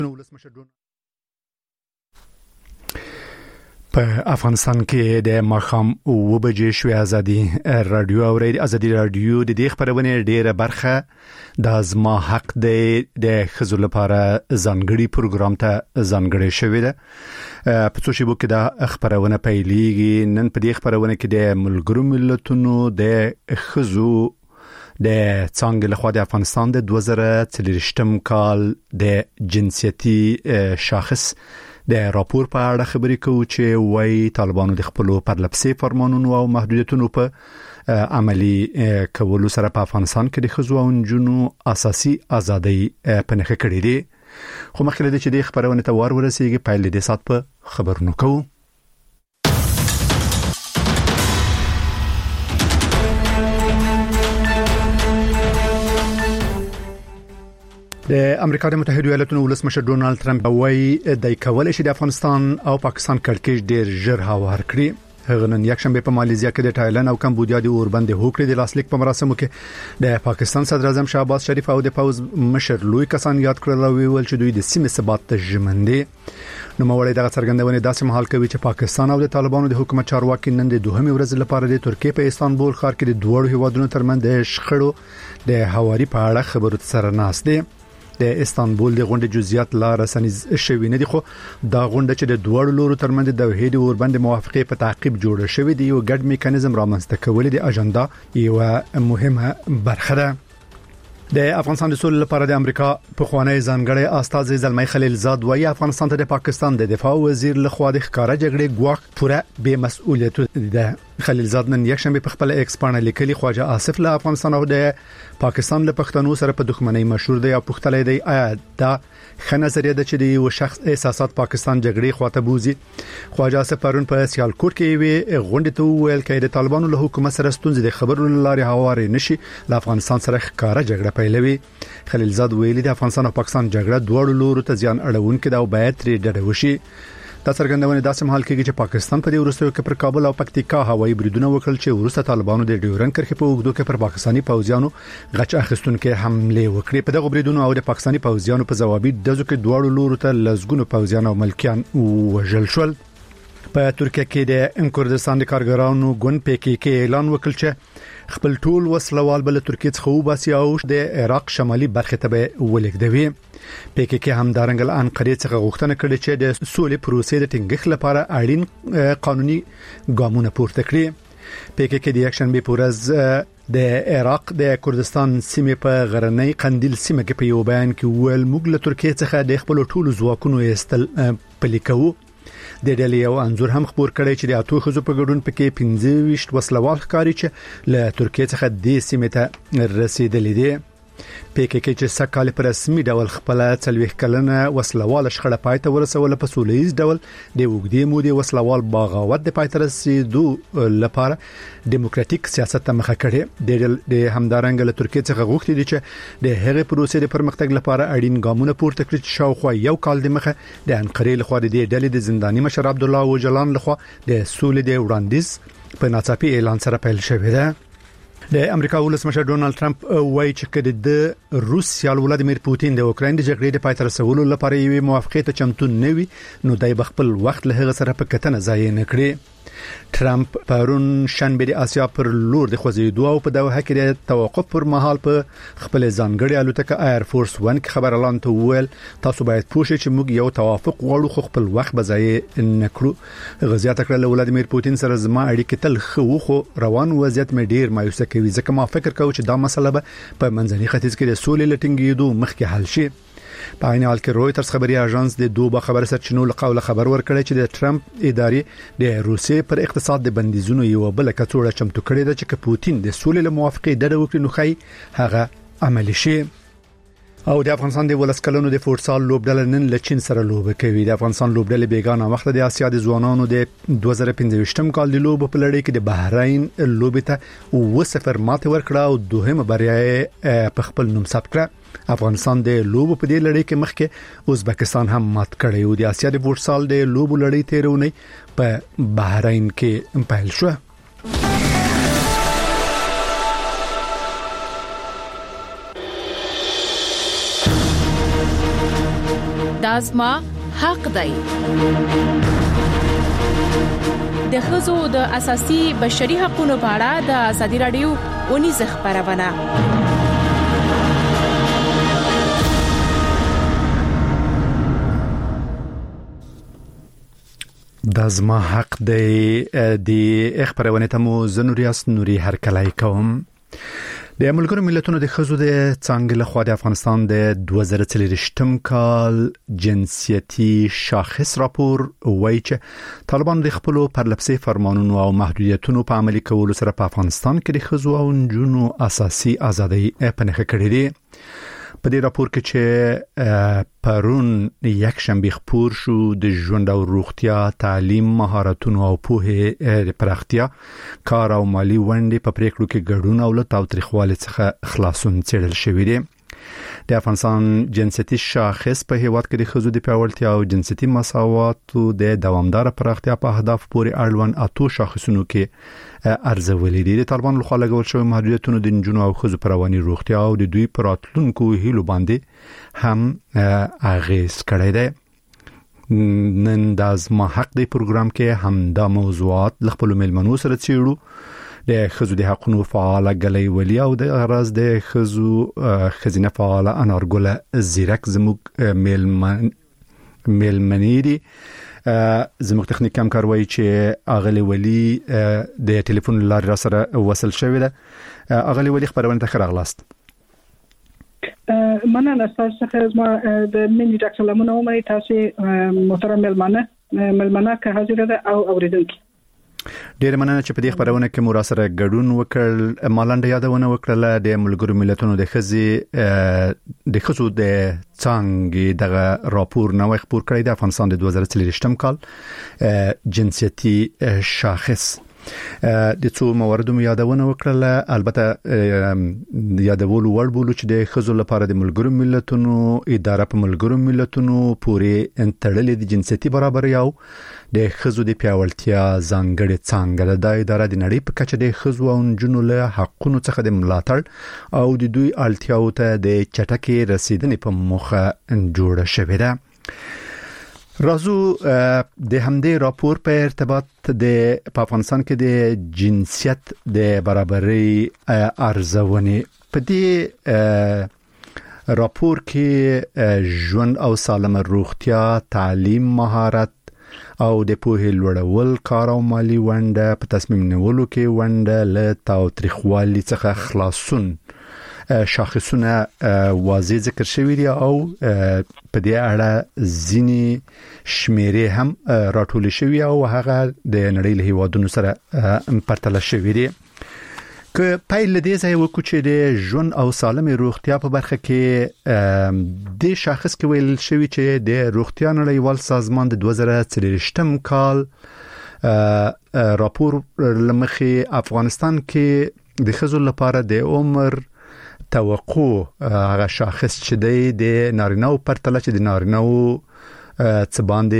په افغانستان کې د ماښام 9 بجې شوې ازادي رادیو اوري ازادي رادیو د دې خبرونه ډیره برخه د زما حق د خزو لپاره ځانګړي پروګرام ته ځانګړي شوې ده په څو شیبو کې د خبرونه پیلېږي نن په دې خبرونه کې د ملګرو ملتونو د خزو د څنګه له خوا د افغانستان د 2023 کال د جنسيتي شاخص د راپور په اړه خبرې کوو چې وایي طالبانو د خپل پرلپسې فرمانونو او محدودیتونو په عملی کولو سره په افغانستان کې د ښځو او نجونو اساسي ازادي په نښه کړې دي خو مخکې د چې د خبرونه ته ورسېږي په لید سات په خبرونو کوو د امریکا د متحده ایالاتونو ولسمشر ډونالد ترامپ وايي د کولای شي د افغانستان او پاکستان کړکېچ ډیر ژر هوار کړي هغه نن یکشنبه په ماليزیا کې د تایلند او کمبودیا د اوربند هوکړې د لاسلیک په مراسمو کې د پاکستان صدر اعظم شهباز شریف او د پوز مشر لوی کسان یاد کړل او ویل چې دوی د سیمې ثبات ته ژمن دي نو مولوی دغه څرګندونه داسې مهال کوي چې پاکستان او د طالبانو د حکومت چارواکي نن د دوهمې ورځ لپاره د ترکیه په استانبول ښار کې د دوه هیوادونو ترمنځ د شخړو د هواري په اړه خبرو سره ناست دي د استانبول د غونډې جزئیات لا رسنیز شوی نه دي خو دا غونډه چې د دوه لورو ترمنځ د وحید اوربند موافقه په تعقیب جوړه شوې دی یو ګډ میکانیزم رامنځته کول دي اجنډا یو مهمه برخه ده د افغانستان د سولې لپاره د امریکا په خوانی ځانګړی استاد زلمی خلیلزاد وايي افغانستان ته د پاکستان د دفاع وزیر لخوا د ښکارا جګړې ګواښ پوره بے مسؤلیت ده خلیلزاد نن یکشنبه په خپل ایکس باندې لیکلي خواجه آصف له افغانستان او د پاکستان له پښتنو سره په دښمنۍ مشهور دی او پښتلې دی آیا دا ښه نظریه ده چې د یو شخص احساسات پاکستان جګړې خواته بوزي خواجه آصف پرون په سیالکوټ کې وی غونډه ته ویل کې د طالبانو له حکومت سره ستونزې د خبرو لارې هوارې نشي له افغانستان سره ښکارا جګړه پیلوي خلیلزاد ویلي د افغانستان او پاکستان جګړه دوه لورو ته ځان اړونکې دا او باید ترې ډډه وشي دا څرګندونه داسې مهال کې چې پاکستان په دې وروستیو کې پر کابل او پکتیکا هوایي بریدونه وکړل چې وروسته طالبانو د ډیورن کرښې په اوږدو کې پر پاکستاني پوځیانو غچ اخیستونکو حمله وکړې په دغه بریدونو او د پاکستاني پوځیانو په ځوابي دزو کې دوه لورو ته لزګونو پوځیان او ملکیان وژل شول په ترکیه کې د کردستان د کارګرانو ګوند PKK اعلان وکړ چې خپل ټول وسلوال بل ترکیه څخه وباسي او د عراق شمالي برخه ته ولګدوي PKK هم دارنګل انقرې څخه غوښتنه کړې چې د سولې پروسې د ټینګښت لپاره اړین قانوني ګامونه پورته کړي PKK د یکشنبه پورز د عراق د کردستان سیمې په غرنۍ قندیل سیمه کې په یو بیان کې ویل موږ له ترکیه څخه د خپل ټولو ځواکونو استل پلیکو د ډلې یو انزور هم خبر کړی چې د اتو خزو په ګډون پکې 15 وسلوال ښکاری چې له ترکیه څخه د سیمې ته رسیدلې دي PKK چې سکهال پر رسمي ډول خپل 40 کلنه وسلوال شخړه پاتې ورسول په سولېز ډول د وګړي مودي وسلوال بغاوت د پاتې رسیدو لپاره دیموکراتیک سیاست ته مخه کړي د همدارنګ له ترکیه څخه غوښتي دي چې د هغه پروسې د پرمختګ لپاره اړین ګامونه پورته کړي چې شاوخوا یو کال د مخه د انقرې لخوا د ډلې د زنداني مشر عبد الله اوجلان لخوا د سولې د وړاندیز په ناڅاپي اعلان سره پیل شوې ده د امریکا ولسمشر ډونالد ترامپ وایي چې کله د روسیا ولادیمیر پوتین د اوکراین د جګړې د پای ته رسولو لپاره یوه موافقه ته چمتو نه وي نو دای بخپل وخت له هغه سره په کتنه ځای نه کړی ترامپ پرون شنبه د آسیا پر لور د خوځېدو او په دوه کې د توقف پر مهال په خپل ځانګړي الوتکه ایر فورس 1 کې خبر اعلان ته ویل تاسو باید پوه شئ چې موږ یو توافق غواړو خو خپل وخت به ځای نه کړو غزيات کړل ولادیمیر پوتین سره زما اړیکې تل خو روان وضعیت مې ډیر مایوسه کوي ځکه ما فکر کوم چې دا مسله به په منځني ختیځ کې د سولې لټینګېدو مخکې حل شي په عین حال کې رويټرز خبري اژانس د دوه خبر سرچینو له قوله خبر ورکړی چې د ټرمپ ادارې د روسیې پر اقتصاد د بندیزونو یو بل کڅوړه چمتو کړې ده چې پوتین د سولې له موافقې ډډه وکړي نو خي هغه عملی شي او د افغانستان د ولسکلونو د فوټسال لوبډله نن له چین سره لوب کوي د افغانستان لوبډله بیگانه وخت د آسیا د ځوانانو د 2015 کال د لوب په لړۍ کې د بحرین لوبته 0-0 ماته ورکړه او دوهمه بریا په خپل نوم ثبت کړه افغانستان د لوب په دې لړۍ کې مخکې ازبکستان هم مات کړی او د آسیا د فوټسال د لوب لړۍ تیرونی په بحرین کې پیل شو د دا زما حق دی. د ښځو د اساسي بشري حقوقو په اړه د ازادي رادیو ونیزه خبرونه. دا زما حق دی. د خبرونه ته مو زنوریاس نوري هرکلای کوم. د ملګرو ملتونو د ښځو د څنګه له خوا د افغانستان د 2023 کال جنسیتي شاخص راپور وایي چې طالبان د خپل پرلپسې فرمانونو او محدودیتونو په عملي کولو سره په افغانستان کې د ښځو او نجونو اساسي ازادۍ په نښه کړې دي. په دې راپور کې چې پرون یک شنبه خبر شو د ژوند او روغتیا، تعلیم، مهارتونو او پوهه پراختیا، کار او مالی ونډې په پریکړو کې ګډون او له تاوتریخوالي څخه خلاصون څېړل شوی دی. د افغانستان جنسیتي شاخص په هیواد کې د ښځو د پیاوړتیا او جنسیتي مساواتو د دوامدار پراختیا په هدف پورې اړوند اتو شاخصونو کې ارزولې دي. د طالبانو لخوا لګول شوی محدودیتونه د نجونو او ښځو پر رواني روغتیا او د دوی پر راتلونکو هیلو باندې هم اغیز کړی دی. نن د زما حق دی پروګرام کې هم دا موضوعات خپل میلمنو سره څېړو. د ښځو د حقوقو فعاله ګلې ولی او د غرض د ښځو خزینه فعاله انارګل زیرک زموږ میلمنې دي. زموږ تخنیک کم کاروي چې اغلی ولی د ټلیفون لارې را سره وصل شوی ده. اغلی ولی خبرونه ته راغلاست. مننه تاسو څخه. ما د منی ډاکټر لمنه عمر تاسو محترم ملمنه که حاضر ده او اوریدونکو ډیر مننه چې په دې خبرونه کې مو را سره ګډون وکړ. مالنده یادونه وکړه د ملګرو ملتونو د ښځو د څنګه دغه راپور نوې خبر کړی د افغانستان د 2023 کال جنسیتي شاخص د څو مواردو یادونه وکړه. البته یادول وړ بولو چې د ښځو لپاره د ملګرو ملتونو اداره په ملګرو ملتونو پورې تړلې د جنسیتي برابرۍ او د ښځو د پیاوړتیا ځانګړې څنګه د اداره د نړۍ په کچه د ښځو او نجونو له حقوقو څخه د ملاتړ او د دوی اړتیاو ته د چټکې رسیدنې په موخه جوړه شوې ده. رازو د همدې راپور په ارتباط د افغانستان کې د جنسیت د برابرۍ ارزونې په دې راپور کې ژوند او سالمه روغتیا، تعلیم، مهارت او د پوهې لوړول، کار او مالی ونډه، په تصمیم نیولو کې ونډه، له تاوتریخوالي څخه خلاصون شاخصونه واضح ذکر شوی دي او په دې اړه ځینی شمیرې هم راټول شوی او هغه د نړۍ له هیوادونو سره پرتله شوی دي. که پایله دې ځای وکړو چې د ژوند او سالمه روغتیا په برخه کې د شاخص کې ویل شوی چې د روغتیا نړیوال سازمان د 2023 کال راپور لمخې افغانستان کې د ښځو لپاره د عمر توقع هغه شاخص چې د نارینه‌و پرتله چې د نارینه‌و څه باندې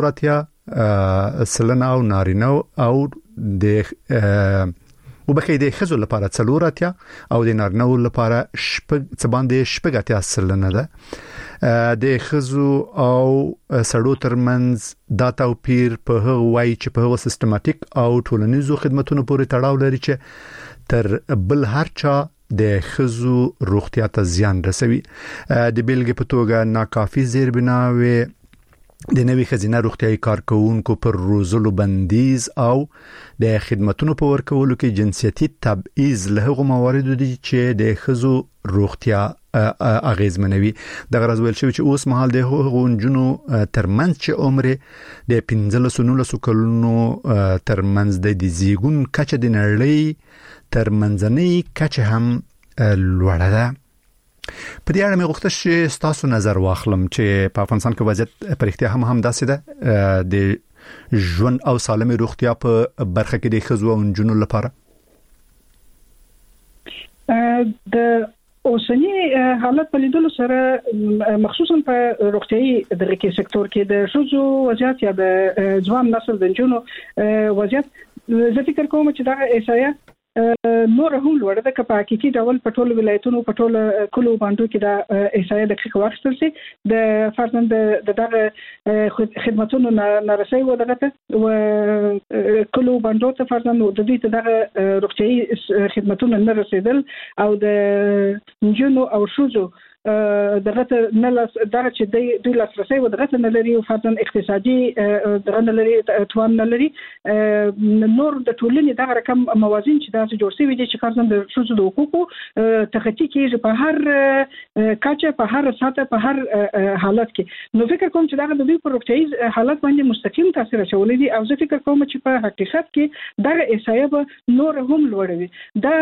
4% او نارینه او د وبکې د ښځو لپاره 4% او د نارینه‌و لپاره څه باندې 8% ده. د ښځو او سړو ترمنځ دا توپیر په هغه وایي چې په هغه سیستماتیک او ټولنیزو خدماتونو پورې تړاو لري چې تر بل هر چا د ښځو روغتیا ته زیان رسوي. د بیلګې په توګه ناکافي زیربناوي، د نوې خزینه روغتیايي کارکونکو پر روزلو بندیز او د خدماتونو په ورکولو کې جنسیتي تبعیض له هغو مواردو دي چې د ښځو روغتیا اغیزمنوي. د غرض ویل شوی چې اوس مهال د هغو نجونو ترمنځ چې عمر د 15-19 کلونو ترمنځ د زیږون کچه د نړۍ ترمنځنۍ کچه هم لوړه ده. په دې اړه مې غوښتل چې تاسو نظر واخلم چې په افغانستان کې وضعیت په اړتیا هم داسې ده د ژوند او سالمه روغتیا په برخه کې د ښځو او نجونو لپاره. د اوسنی حالت په لیدلو سره مخصوصا په روغتيایي دغه کې سکتور کې د ښځو وضعیت یا د ځوان نسل د نجونو وضعیت زه فکر کوم چې دا احصایه نور هم لوړ ده که په حقيقي ډول په ټولو ولایتونو په ټولو کلو باندې کې دا احصایه دقیق واخیستل شي د فرضاً د دغه خدماتونو نارسي و دغه و کلو باندې ته فرضاً د دې ته دغه روغتيایي خدماتونو نه رسیدل او د نجونو او شوزو دغه نه دغه چې دوی لاسرسي و دغه نه لري او فرضاً اقتصادي دغه نه لري توان نه لري نور د ټولنې دغه رقم موازین چې دا جوړ شوی دي چې فرضاً د شوزو د حقوقو تخطي کېږي په هر کاچه په هر ساته په هر حالت کې نو فکر کوم چې دغه د دوی پر روغتيایي حالت باندې مستقیم تاثیر اچولی دي او زه فکر کوم چې په حقیقت کې دغه احصایه به نور هم لوړوي دا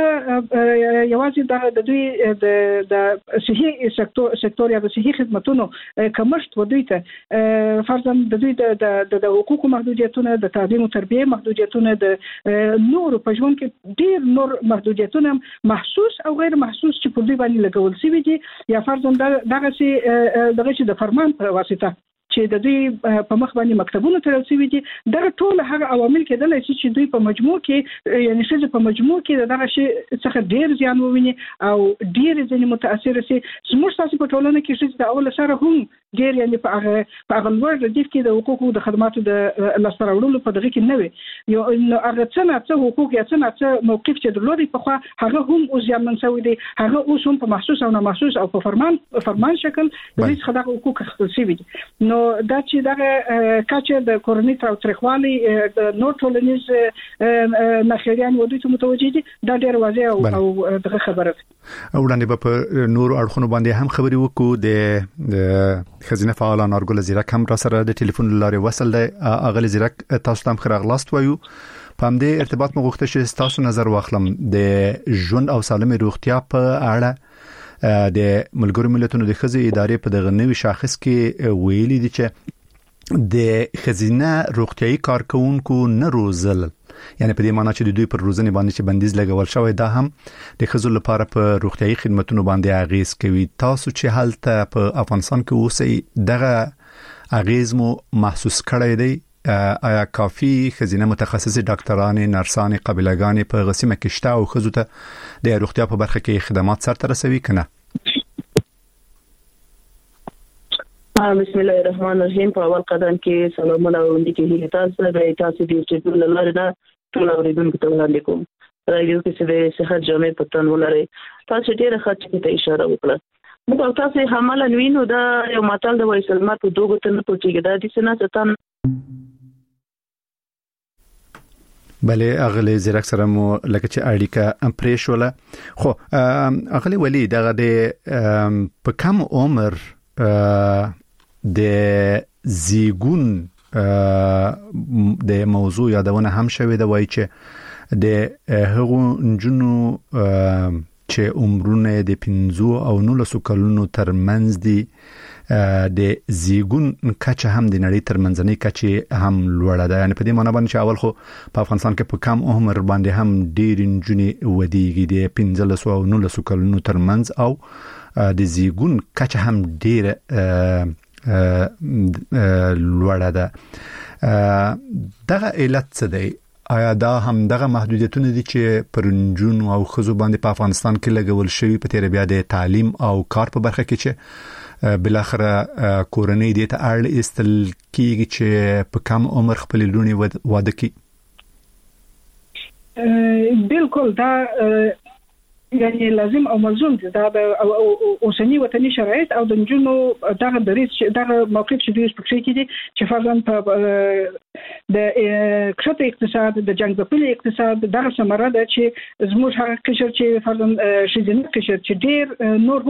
یوازې د دوی د صحي سکتور یا د صحي خدماتونو کمښت و دوی ته فرضاً د دوی د حقوقو محدودیتونه د تعلیم او تربیه محدودیتونه د نور په ژوند کې ډیر نور محدودیتونه محسوس او غیر محسوس چې په دوی باندې لګول شوی دي یا فرضاً دغه چې د فرمان په واسطه چې د دوی په مخ باندې مکتبونه تړل شوی دي دا ټول هغه عوامل کېدل چې دوی په مجموع کې یعنی چې په مجموع کې دغه شی څخه ډیر زیان وویني او ډیر ځنې متاثر شي زموږ تاسو په ټولنه کې چې د اول سره هم ډیر یعنی په هغه لوړ ردیف کې د حقوقو د خدماتو د لاسته راوړلو په دغه کې نه وي یو هغه څه حقوق یا څه موقف چې درلودي په خو هغه هم او زیانمن شوی دي هغه اوس هم په محسوس او نامحسوس او په فرمان شکل د دې څخه د حقوق خپل شوی دي نو دا چې دغه کاچه د کورنۍ تاوتریخوالي د نور ټولنیز نخریان ودی ته متوجي دي دا ډیر واضح او دغه خبره وړاندې په نور اړخونو باندې هم خبري وکړو د خزینه فعال نارګل زیرک هم را سره د ټلیفون لارې وصل دی اغلی زیرک تاسو ته خیر اغلاست وایو په همدې ارتباط مو غوښته چې تاسو نظر واخلم د ژوند او سالمه روغتیا په اړه د ملګرو ملتونو د خزې ادارې په دغه نوي شاخص کې ویلي دي چې د خزینه روغتيایي کارکونکو نه روزل یعنی په دې معنی چې د دوی پر روزنې باندې چې بندیز لګول شوی دا هم د خزو لپاره په روغتيایي خدماتونو باندې اغیز کوي تاسو چې حالت په افغانستان کې اوسئ دغه اغیز مو محسوس کړی دی آیا کافی خزینه متخصص ډاکټران نرسان قبیلهګان په غسیمه کې شته او خزو ته د روغتیا په برخه کې خدمات سره رسوي کنه بسم الله الرحمن الرحیم په اول قدم کې سلامونه وړاندې کوي تاسو د تاسو د یوټیوب لاره نه ټول اوریدونکو ته وړاندې کوم راځي چې د صحت جامع پتن ولري تاسو ډیره ښه ته اشاره وکړه موږ تاسو حمله وینو دا یو ماتل د وایسل مات دوغه ته نه پوهیږي دا د سنا ستان بله اغلی زیرک سره مو لکه چې اړیکه پریښوله خو اغلی ولی دغه د په کم عمر د زیګون د موضوع یادونه هم شوی دا وایي چې د هغو نجونو چې عمرونه د 15 او 19 کلونو ترمنځ دي د زیګون کچه هم د نړۍ ترمنځنۍ کچه هم لوړه ده یعنی په دې معنی باندې چې اول خو په افغانستان کې په کم عمر باندې هم ډیر نجونې ودیږي د 15 او 19 کلونو ترمنځ او د زیګون کچه هم ډیر لوړه ده دغه علت څه دی آیا دا هم دغه محدودیتونه دي چې پرنجون او خزو باندې په افغانستان کې لګول شوی په تیر بیا د تعلیم او کار په برخه کې چې بل اخر کورنۍ دې ته اړ استل کیږي چې په کم عمر خپل لونی واده کی بالکل دا یعنی لازم او ملزوم دي دا اوسنی وطني شرایط او د جنونو دغه دریس دغه موقف چې دوی سپکشي کیدي چې فرضاً په د کښته اقتصاد د جنگ په اقتصاد دغه سمره ده چې زموږ هغه قشر چې فرضاً شیدنه قشر چې ډیر نور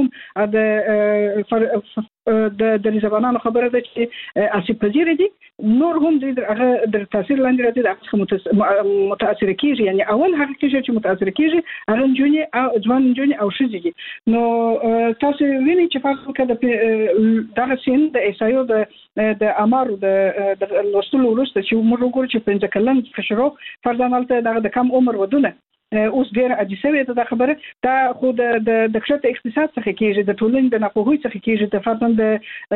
هم د زبانانو خبره ده چې اسی پذیر دي نور هم د تاثیر لاندې راځي د متاثر کیږي یعنی اول هغه قشر چې متاثر کیږي هغه جونی ځوان جونی او شذي نو تاسو وینئ چې فرض کړه دغه سین د ایسایو د امارو د لوستلو وروسته چې موږ وګورو چې 15 کلن فشرو فرضاً د کم عمر ودونه اوس ډیر عجیبه ده خبره دا خو د کښته اقتصاد څخه کیږي د ټولنې د ناپوهۍ څخه کیږي د فرضاً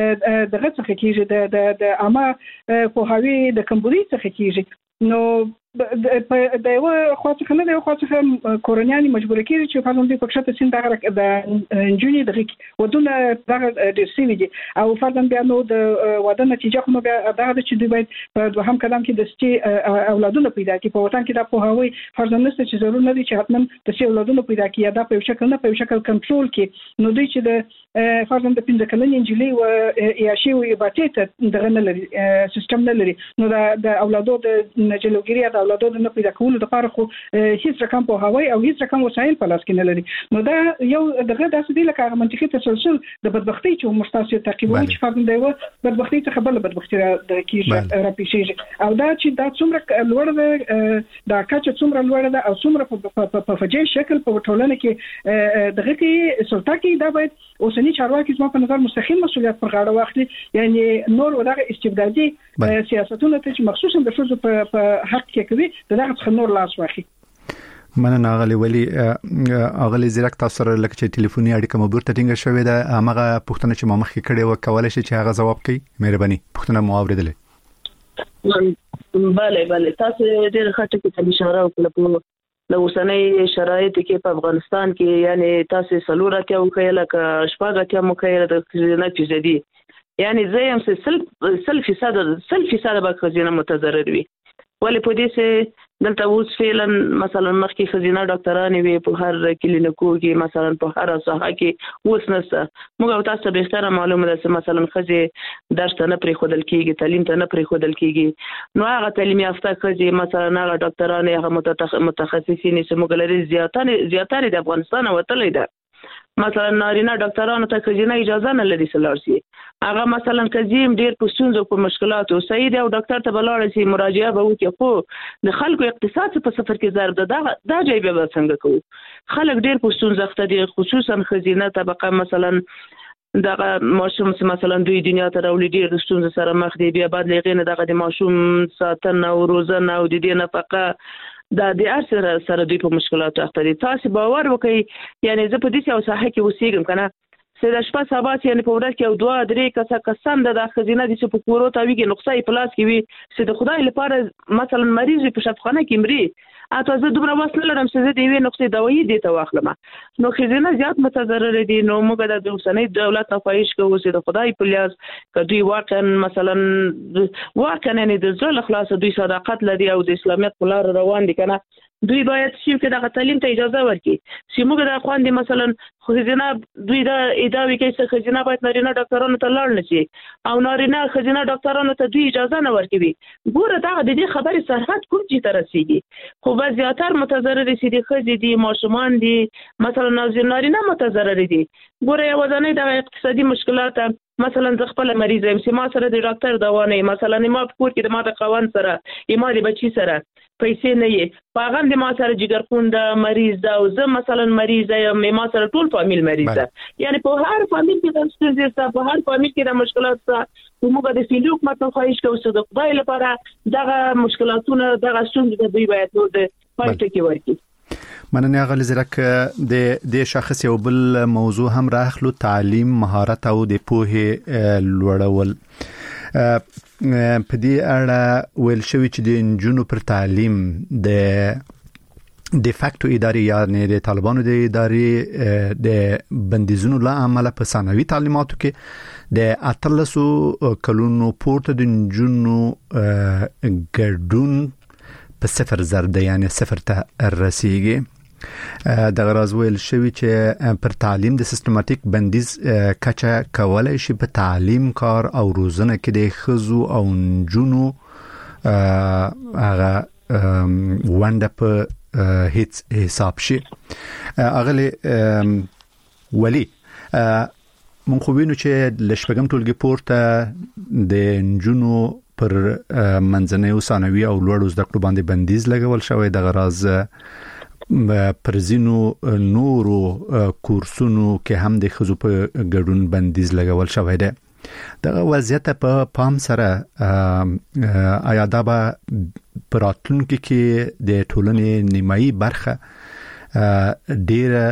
د غڅ څخه کیږي د عامه په هوی د کمبودي څخه کیږي نو د یو خاصه نه د خاصه کورونیاني مجبور کیږي چې فرضاً په کښته سین دغه د انجونی دغه ودونه دغه د سی وی دي او فرضاً بیا نو د واده نتیجه خو بیا دغه چې دوی باید په دوهم قدم کې د سټي اولادونه پیدا کړي په وطن کې د پوهاوی فرضاً نشته چې ضرور نه دي چې حتمن د سټي اولادونه پیدا کړي یا د په شکل نه په شکل کنټرول کړي نو دوی چې د فرضاً د 15 کلنې انجلي او یاشي او ایباتیت دغه نه لري سیستم نه لري نو د اولادو د جلوګیری د اولادو نه پیدا کول د لپاره خو هیڅ رقم په هوای او هیڅ رقم وسایل په لاس کې نه لري نو دا یو دغه داسې دی لکه منطقي تسلسل د بدبختی چې مستاسي تعقیبوي چې فرضاً دی بدبختی څخه بل بدبختی د کیږي راپیشي او دا چې دا څومره لوړ ده دا کچه څومره لوړ ده او څومره په فجای شکل په ټولنه کې دغه کې سلطه کې دا باید اوسنی چارواکي زما په نظر مستقیم مسؤلیت پر غاړه واخلي یعنی نور ودغه استبدادي سیاستونه چې مخصوصا د شوزو په حق کې کوي دغه څخه نور لاس واخلي مننه غلي ولی اغلی زیرک تاسو سره لکه چې ټلیفوني اړیکه مو بیرته ټینګه شوې ده هغه پوښتنه چې ما مخکې کړې و کولای شي چې هغه جواب کړي مهرباني پوښتنه مو اوریدلې بله تاسو ډېر ښه ټکي اشاره وکړه د اوسنۍ شرایط کې په افغانستان کې یعنی تاسو سلوراتیا وکړه لکه شپږاتیا مو کړه د خزینه فیصدي یعنی زیم 100% به خزینه متضرر وي ولی په دې سه دلته اوس فعلا مثلا مخکې خزینه ډاکټرانه وي په هر کلینیکو کې مثلا په هر ساحه کې اوس نشته موږ تاسو به ستاره معلومه ده مثلا خزي درس نه پرې خودل کېږي تعلیم ته نه پرې خودل کېږي نو هغه تعلیم یافته خزي مثلا هغه ډاکټرانه هغه متخصصین چې موږ لري زیاتره د افغانستان وتلې ده مثلا نارینه ډاکټرانو ته خزینه اجازه نه لري سلارسي هغه مثلا کزیم ډیر پښتونځو په مشکلاتو سید او ډاکټر ته بلاړ شي مراجعه به وکړي خو د خلکو اقتصاد په سفر کې ضرب ده دا جای به څنګه کوو خلک ډیر پښتونځ اخته دي خصوصا خزینه طبقه مثلا دغه ماشوم مثلا دوی دنیا ته راولي ډیر ستونزې سره مخ دي بیا بعد لغینه دغه د ماشوم ساتنه او روزنه او د دې نفقه دا د ارسره سره دوی په مشکلاتو اخته دي تاسو باور وکړئ یعنی زه په دې یو ساحه کې اوسېږم کنه سید شپه سبات یعنی په ورځ کې او 2-3 کسان د خزینه د په کورو ته ویږي نقصای پلاس کې وي سید خدای لپاره مثلا مریض په شفاخانه کې مري اته زه دومره وسله لرم چې د یوې نقصې دوايي دي ته واخلم نو خزینه زیات متضرر دي نو موږ د اوسنۍ دولت نه خواهش کوو چې د خدای په لیاز کدی واقعا مثلا نه د ځل خلاص دوی صداقت لري او د اسلامیت په لار روان دي کنه دوی باید چې د تعلیم ته اجازه ورکړي چې موږ د خوان دي مثلا خزینه دوی د ادارې کې خزینه باید نارینه ډاکټرانو ته لاړ نشي او نارینه خزینه ډاکټرانو ته دوی اجازه نه ورکوي ګوره دا د دې خبرې سرحد کوم چې تر رسیدي خو بعض زیاتره متضرر دي چې خزې دي ماشومان دي مثلا نارینه متضرر دي ګوره یو ځنې د اقتصادي مشکلات مثلا زه خپل مریض یم چې ما سره د ډاکټر دوا نه مثلا ما په کور کې د ما د قوان سره ما د بچی سره پیسې نه یې پاغم د ما سره جګرخون د مریض دا او زه مثلا مریض یم ما سره ټول فامیل مریض ده یعنی په هر فامیل کې د ستونزې سره په هر فامیل کې د مشکلات سره موږ د فیلو حکومت ته خواهش کوو چې د خدای لپاره دغه مشکلاتونه دغه ستونزې دوی باید نو د پاتې کې ورکړي مننه غلی زرک د شخص یو بل موضوع هم راخلو تعلیم مهارت او د پوهه لوړول په دې اړه ویل شوی چې د انجونو پر تعلیم د فاکتو اداري یعنی د طالبانو د اداري د بندیزونو له عمله په ثانوي تعلیماتو کې د 13 کلونو پورته د انجونو ګډون په 0 ده یعنی 0 ته رسیږي د غراز ویل شوی چې پر تعلیم د سیستماتیک بندیز کچه کولای شي په تعلیم کار او روزنه کې د خزو او نجونو هغه ونده په هیڅ حساب شي اغلی ولی مونږ خو وینو چې لشپګم ټولګي پورته د نجونو پر منځنۍ او ثانوي او لوړو زده کړو باندې بندیز لګول شوی د غراز پر زینو نورو کورسونو کې هم د خزو په ګډون بندیز لګول شوی دی د وضعیت په پام سره آیا دا به پراتلونکو کې د ټولنې نیمایي برخه ډیره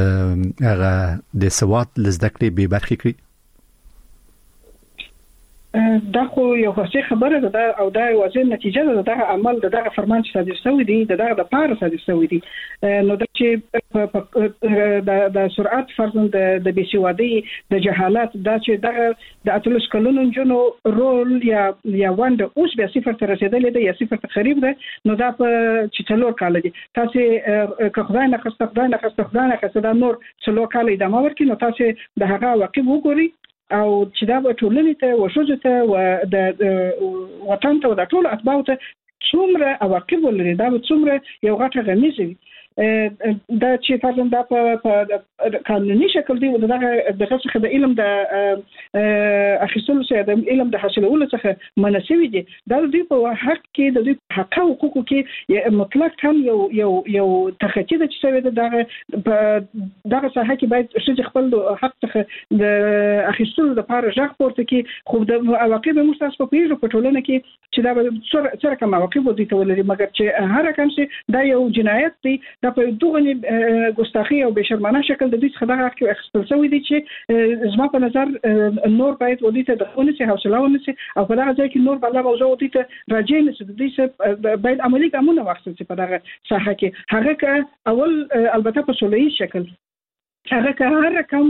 له هغه د سواد لزده کړې به برخه کړي دا خو یو څه خبره ده او دا واضح نتیجه ده دغه عمل دغه فرمان چې صادر شوی دی دغه د پاره صادر شوی دی نو د چې د سرعت فرضاً د بيسوادي د جهالت دا چې دغه د اتلس کلونو جنو رول یا وند اوس به صفر ته رسیدلې ده یا صفر ته قریب ده نو دا په چې څلور کال دي تاسو که خدای نه خسته دا نور څلور کال ادامه ورکړي نو تاسو د هغه واقع وګورئ او چې دا به ټولنې ته وشوځه ته او د وطن ته د ټولو اتباعو ته څومره عواقب ولري دا به څومره یو غټه غمیزه وي دا چې فرضاً دا په قانوني شکل دی دغه څخه د علم د اخیستلو څخه د علم د حاصلولو څخه مناسبي دي دا د دوی په حق کې د دوی حق او حقوق کې مطلق هم یو تخطي د چې سوي دغه ساحه کې باید چې خپل حق څخه د اخیستلو لپاره ځخ پورته کې خو د عواقب مستاس په پیژو په ټولنه کې چې دا سره کوم عواقب دي تولري مګر چې هر کوم څه دا یو جنایت دی دا په دغه ګستاخی او بشرمانه شکل د دې څخه دغه حق اخیستل شوی دی چې زما په نظر نور باید ودی ته دغه نشي حوصله ونشي او په دغه ځای کې نور بل موضوع ودی ته راځي نشي د دې باید عملی ګامونه واخیستل شي په دغه ساحه کې هغه اول البته په سولې شکل هغه هر کوم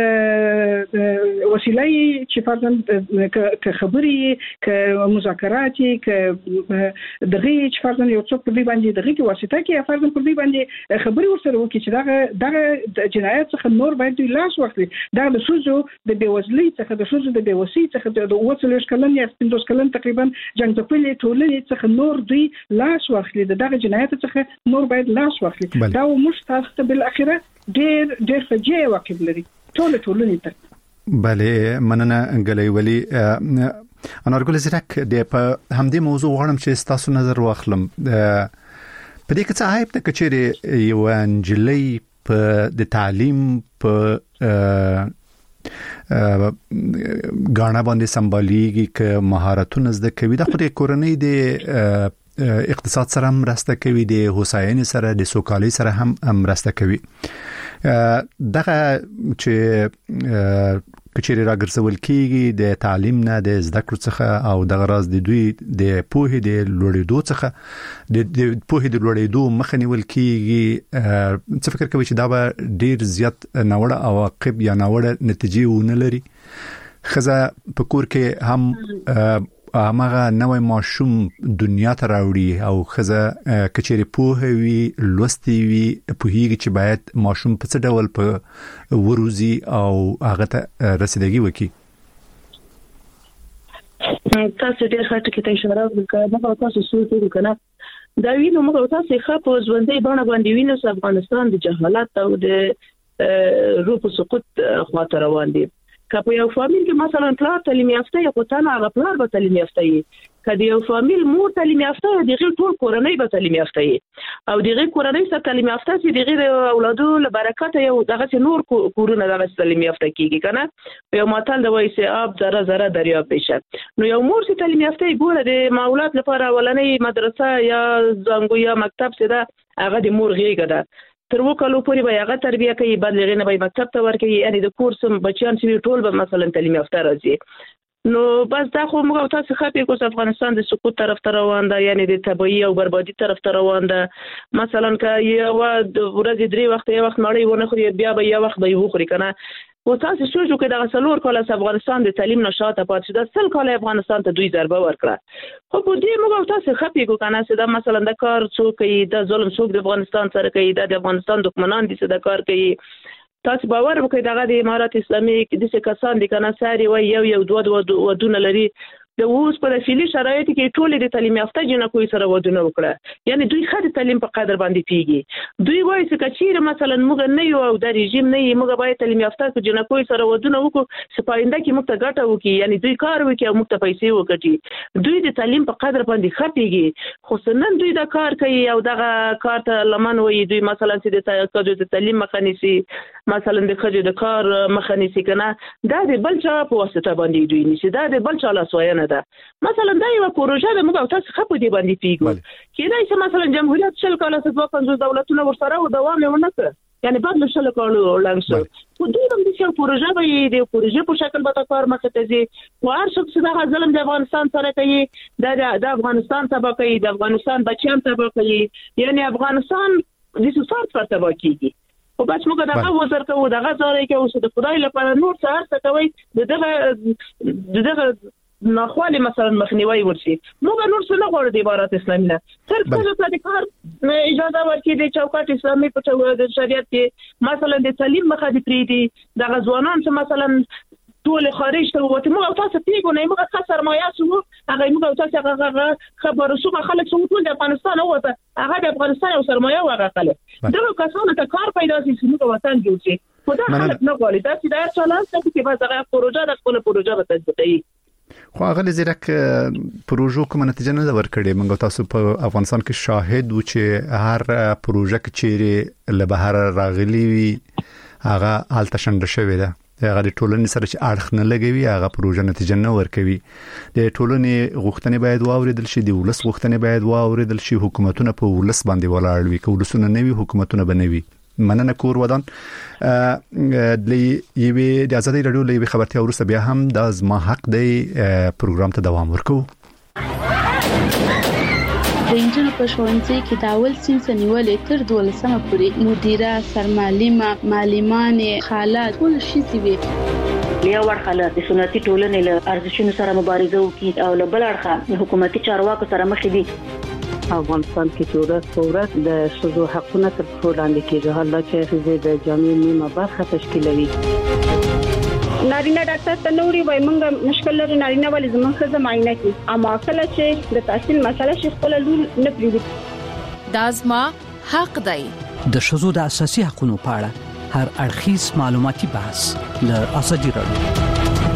وسیله چې فرضاً ک خبري ک مذاکرات ک دغه چې فرضاً یو څوک په دې باندې دغه کې واسطه کې فرضاً په دې باندې خبري ورسره وکړي چې دغه جنایت څخه نور باید دوی لاس واخلي دا د سوزو د بیوزلۍ څخه د سوزو د بیوسۍ څخه د 30 کلن یا 15 کلن تقریبا جنگ د پلي ټولنې څخه نور دوی لاس واخلي دغه جنایت څخه نور باید لاس واخلي دا موږ تاسو ته بل اخره ډېر فجیع واقع لري ټولنې ته بله مننه غلې ولی انارګل زرک د په همدې موضوع غواړم چې تاسو نظر واخلم په دې کې څه عیب ده چې یو انجلۍ په د تعلیم په غاڼه باندې سمباليږي ک مهارتونه زده کوي د خپل کورنۍ د اقتصاد سره هم مرسته کوي د هوساینې سره د سوکالۍ سره هم مرسته کوي دغه چې کچېری راګرځول کیږي د تعلیم نه د زده کړو څخه او د غراض د دوی د پوهې د لوړېدو څخه د پوهې د لوړېدو مخنیول کیږي څه فکر کوي چې دا به ډیر زیات ناوړه عواقب یا ناوړه نتیجې ونه لري خزه په کور کې هم هغه نوې ماشوم دنیا ته راوړي او خزه کچېری پوهه وی لوستي وی پوهیږي چې باید ماشوم په څه ډول په وروزي او هغه ته رسیدګي وکړي تاسو ډېر ښه ټکی ته اشاره وکړه دا تاسو سوچ وکړه دا وینم موږ تاسو ښه په ژوندۍ باندې وینو چې افغانستان د جهالت او د روپ سقوط خواته روان دي که په یو فامیل کې مثلا پلار تعلیم یافته یا پتانه هغه پلار به تعلیم یافته وي کله یو فامیل مور تعلیم یافته دغه ټول کورنۍ به تعلیم یافته وي او دغه کورنۍ سره تعلیم یافته چې دغه اولادو له برکت یو دغه نور کورونه دغه تعلیم یافته کیږي کنه یو ماتل د وایسه آب ذره ذره دریاب بشه نو یو مور چې تعلیم یافته ګوره د مولات لپاره ولنۍ مدرسه یا زنګو یا مکتب سره هغه د مور غیږه ده تر وکالو پورې به هغه تربیه کوي بدلغې نه به مکتب ته ورکوي یعنی د کورس بچیان چې ټول به مثلا تعلیم یافته راځي نو بس دا خو موږ تاسو خپې کوس افغانستان د سقوط طرف ته روان ده یعنی د تبعیض او بربادي طرف ته روان ده مثلا که یو ورځ درې وخت یو وخت مړی ونه خوري بیا به یو وخت به وخوري کنه او تاسو سوچو کې د څلور کال افغانستان د تعلیم نشاته پاتې ده سل کال افغانستان ته دوی ضربه ورکړه خو په دې موږ تاسو خپې کو کنه چې دا مثلا د کار څوک د ظلم څوک د افغانستان سره کوي د افغانستان دښمنان دي چې د کار کوي تاسو باور وکړئ دغه د امارات اسلامي کې د څه کسان دي کنه ساري وای یو ودونه لري د اوس په فعلی شرایط کې ټول د تعلیم یافته جنکو سره ودونه وکړه یعنی دوی خاطر تعلیم په قدر باندې پیږي دوی وایي چې کچیر مثلا موږ نه یو او د رژیم نه یو موږ باید تعلیم یافته جنکو سره ودونه وکړو سپاینده کې موږ ته ګټه وکړي یعنی دوی کار وکړي او موږ ته پیسې وکړي دوی د تعلیم په قدر باندې خپيږي خو سنن دوی دا کار کوي او دغه کار ته لمن وایي دوی مثلا چې د تعلیم مخنیسي مثلا د خځو د کار مخنیسي کنه دا د بل چا په واسطه باندې دوی نشي دا د بل چا لاسوینه ده مثلا دا یو پروژه د موږ تاسو خپو دی باندې پیګو کله چې مثلا جمهوریت شل کاله څخه 50 دولتونه ورسره او دوام ونه کړ یعنی بعد له شل کالو لنګسو په دوی هم د څو پروژه به د پروژه په شکل به کار مخه ته ځي او هر څوک چې دا ظلم د افغانستان سره کوي د افغانستان تبع کوي د افغانستان بچیان تبع کوي یعنی افغانستان د سوسات پر تبع کیږي او بس موږ دغه وزر کوو دغه ځای کې اوس د خدای لپاره نور څه هر څه کوي دغه ناخوالي مثلا مخنیوي ورشي موږ نور څه نه غواړو د امارات اسلامي نه صرف د کار اجازه ورکړي د چوکاټ اسلامي په د شریعت کې مثلا د تعلیم مخه دي پری دي د غزوانان چې مثلا ټول خارج ته وته موږ تاسو پیګو نه موږ څه سرمایه سو هغه موږ تاسو هغه خبرو سو خلک سو ټول د افغانستان وته هغه د افغانستان او سرمایه هغه خلک دغه کسانو ته کار پیدا شي چې موږ وطن جوړ شي خو دا خلک نه غواړي دا چې دا چلان څه کې به دغه پروژه د خپل پروژه به تطبیقي خو هغه زیرک پروژو کوم نتیجه نه ورکړي موږ تاسو په افغانستان کې شاهد و چې هر پروژه کې چیرې له بهر راغلي وي هغه حالت شنډ شوی ده هغه د ټولنې سره چې اړخ نه لګوي هغه پروژه نتیجه نه ورکوي د ټولنې غوښتنې باید واوریدل شي د ولس غوښتنې باید واوریدل شي حکومتونه په ولس باندې ولاړ وي که ولسونه نه وي حکومتونه به نه وي مننه کور ودان د یوې د ازادي رادیو لوي خبرتي ورسره بیا هم د زما حق دی پروګرام ته دوام ورکو د انجن په ښوونځي کې د اول صنف نیولې تر 12مه پورې مدیره سرمعلمه معلمان خاله ټول شي وي یو ورخه د سنتي ټولنې له ارزښتونو سره مبارزه وکړي او له بل اړخه حکومتي چارواکو سره مخ دي افغانستان کې ضرورت د شذو حقونه تر څو لاندې کېږي حالات چې د جامع نیمه برخه تشکیلوي نارینه ډاکټر ته نوري وای مونږ مشکل لري نارینه ولې زموږ څه معاینه کوي اما کله چې د تحصیل مسله شي خپل لول نه پریږدي دازما حق دی د شذو د اساسي حقوقو په اړه هر اړخیز معلوماتي بحث له ازادي رادیو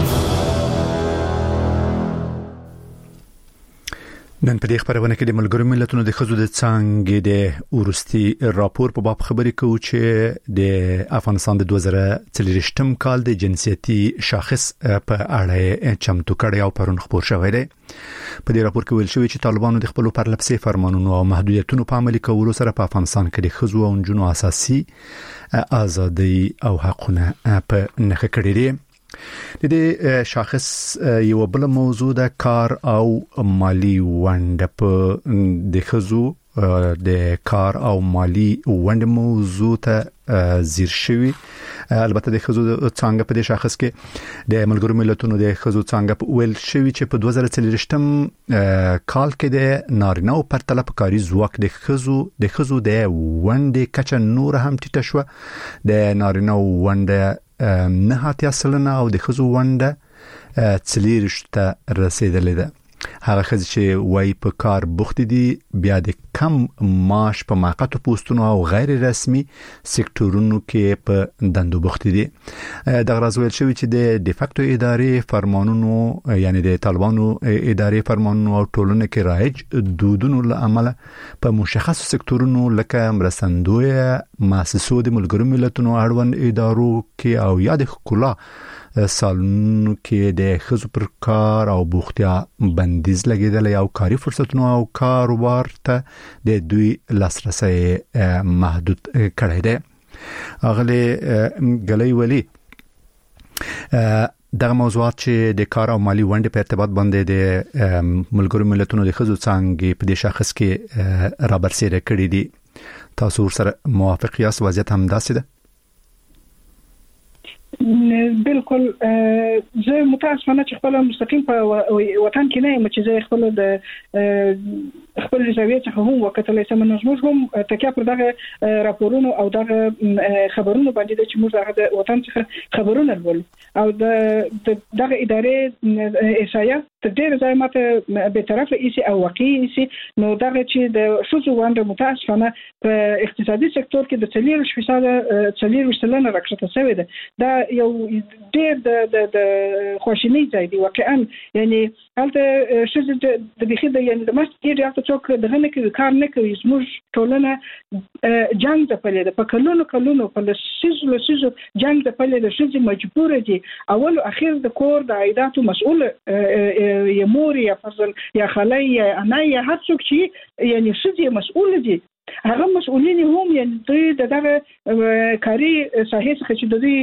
نن په دې خبرونه کې د ملګرو ملتونو د خزو د څنګه د اورستي راپور په باب خبرې کوي چې د افغانستان د 2023م کال د جنسيتي شاخص په اړه چمتو کړی او پرون خبر شوی دی په دې راپور کې ویل شوی چې طالبانو د خپل پرلپسې فرمانونو او محدودیتونو په عملي کولو سره په افغانستان کې د خزو او جنونو اساسي ازادي او حقونه په نخښه کړی دي د دې شاخص یو بل موضوع د کار او مالی وند په د خزو د کار او مالی وند موضوع ته زیر شوی البته د خزو څنګه په دې شاخص کې د ملګرو ملتونو د خزو څنګه په ویل شوی چې په 2023م کال کې د نارینه او پرتله کاری ځواک د خزو د وند کچه نور هم ټیټه شو د نارینه وند نه هاتیا سلنه او د خزو ونده څلیرشته رسیدلې ده هغه خزي چې وای په کار بوخت دي بیا د کم معاش په موقتو پوسټونو او غیر رسمي سکتورونو کې په دندو بوخت دي د غرض ویل شوی چې د ډیفاکټو ادارې فرمانونو یعنی د طالبانو ادارې فرمانونو او ټولنه کې رایج دودونو لامل په مشخص سکتورونو لکه مرستندوی مؤسسو د ملګرو ملتونو اړوند ادارو کې او یا د ښکلا سالونو کې د خزو پر کار او بوختیا بندیز لګیدل او کاری فرصتونو او کاروبار ته د دوی لاسرسي محدود کړی دی اغلی غلی ولی دغه موضوعات چې د کار او مالی ونډې په ارتباط باندې د ملګرو ملتونو د خزو څنګه په دې شاخص کې رابرسېره کړی دي تاسو سره موافق یاست وضعیت هم داسې ده بالکل زه متاسفانه چې خپل مستقیم په وطن کې نه یم چې زه خپل د خپل ځویت څخه هم وکټلې سم نظموږ هم تکیا پر دغه راپورونو او دغه خبرونو باندې چې موږ د وطن څخه خبرونه ول او دغه ادارې اسایا تر ډیره ځای ماته به طرفه ایسي او واقعي ایسي نو دغه چې د شوزو وانده متاسفانه په اقتصادي سکتور کې د 40% راکښته شوی ده دا یو ډیر د خوشینی ځای دی واقعا یعنی هلته شوزو د بخیده یعنی د مستګری هلته څوک دغه نه کوي کار نه کوي زموږ ټولنه جنگ د پلي د کلونو په لسیزو جنگ د پلي د شوزو مجبور دي اول او اخر د کور د عائداتو مسؤل یا مور یا فضل یا خاله یا انا یا هر څوک چې یعنی شوزو مسؤل دي هغه مسؤلین هم یعنی دوی دغه کاری ساحې څخه چې دوی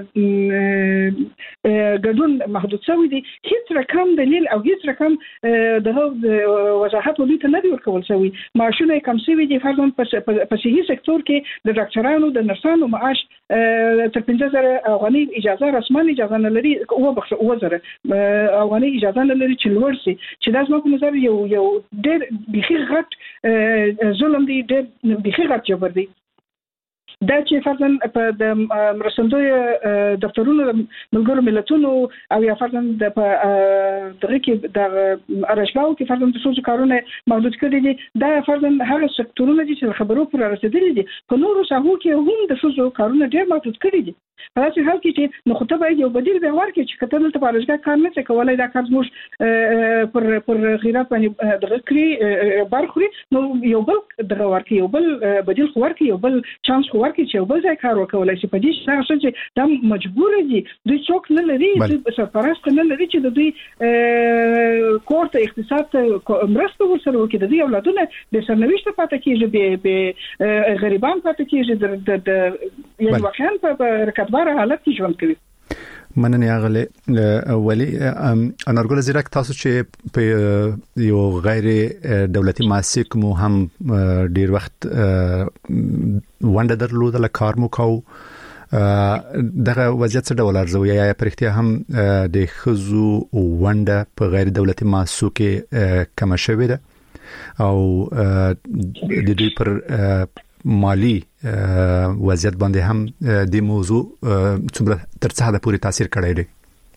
ګډون محدود شوی دي هیڅ رقم دلیل او هیڅ رقم دغه وضاحت ولې ته نه دی ورکول شوی معاشونه کم شوی دي فرضاً په صحي سکتور کې د ډاکټرانو د نرسانو معاش تر 15000 افغاني اجازه رسمي اجازه نه لري او بخښه 2000 افغاني اجازه نه لري چې لوړ شي چې دا زموږ په نظر یو ډېر بيخي غټ ظلم دی ډېر بيخي غټ جبر دی دا چې فرضاً په د مرستندوی دفترونو ملګرو ملتونو او یا فرضاً د دغه کې د ارشلاو کې فرضاً د سوزو کارونه محدود کړي دي دا فرضاً هغه سکتورونه دي چې خبرو پر رسیدلي دي په نورو ساحو کې هم د سوزو کارونه ډېر محدود کړي دي په داسې حال کې چې نو خو ته باید یو بدیل به ورکړي چې کته دلته په ارشګه کار نه کولای دا کار زموږ پر غیرت باندې دغه کړی برخوري نو یو بل دغه ورکړي یو بل بدیل خو ورکړي یو بل چانس خو ورکړي چې یو بل ځای کار وکولای شي په دې څه چې دا مجبور دي دوی څوک نه لري سرپرست نه لري چې دوی کورته اقتصاد مرسته ورسره وکړي د دې اولادونه د سرنوشت پاتې کیږي به غریبان پاتې کیږي د یعنی واقعا په رکبدار حالت کې ژوند کوي مننه غلې ولی انارګل زیرک تاسو چې په یو غیر دولتي مؤسسه مو هم ډیر وخت ونده درلوده کار مو کو دغه وضعیت څه ډول ارزوي یا پرختیا هم د خزو ونده په غیر دولتي مؤسسو کې کم شوې ده او د دوی پر مالی وضعیت باندې هم د موضوع څومره تر څه حد پورې تاثیر کړی دی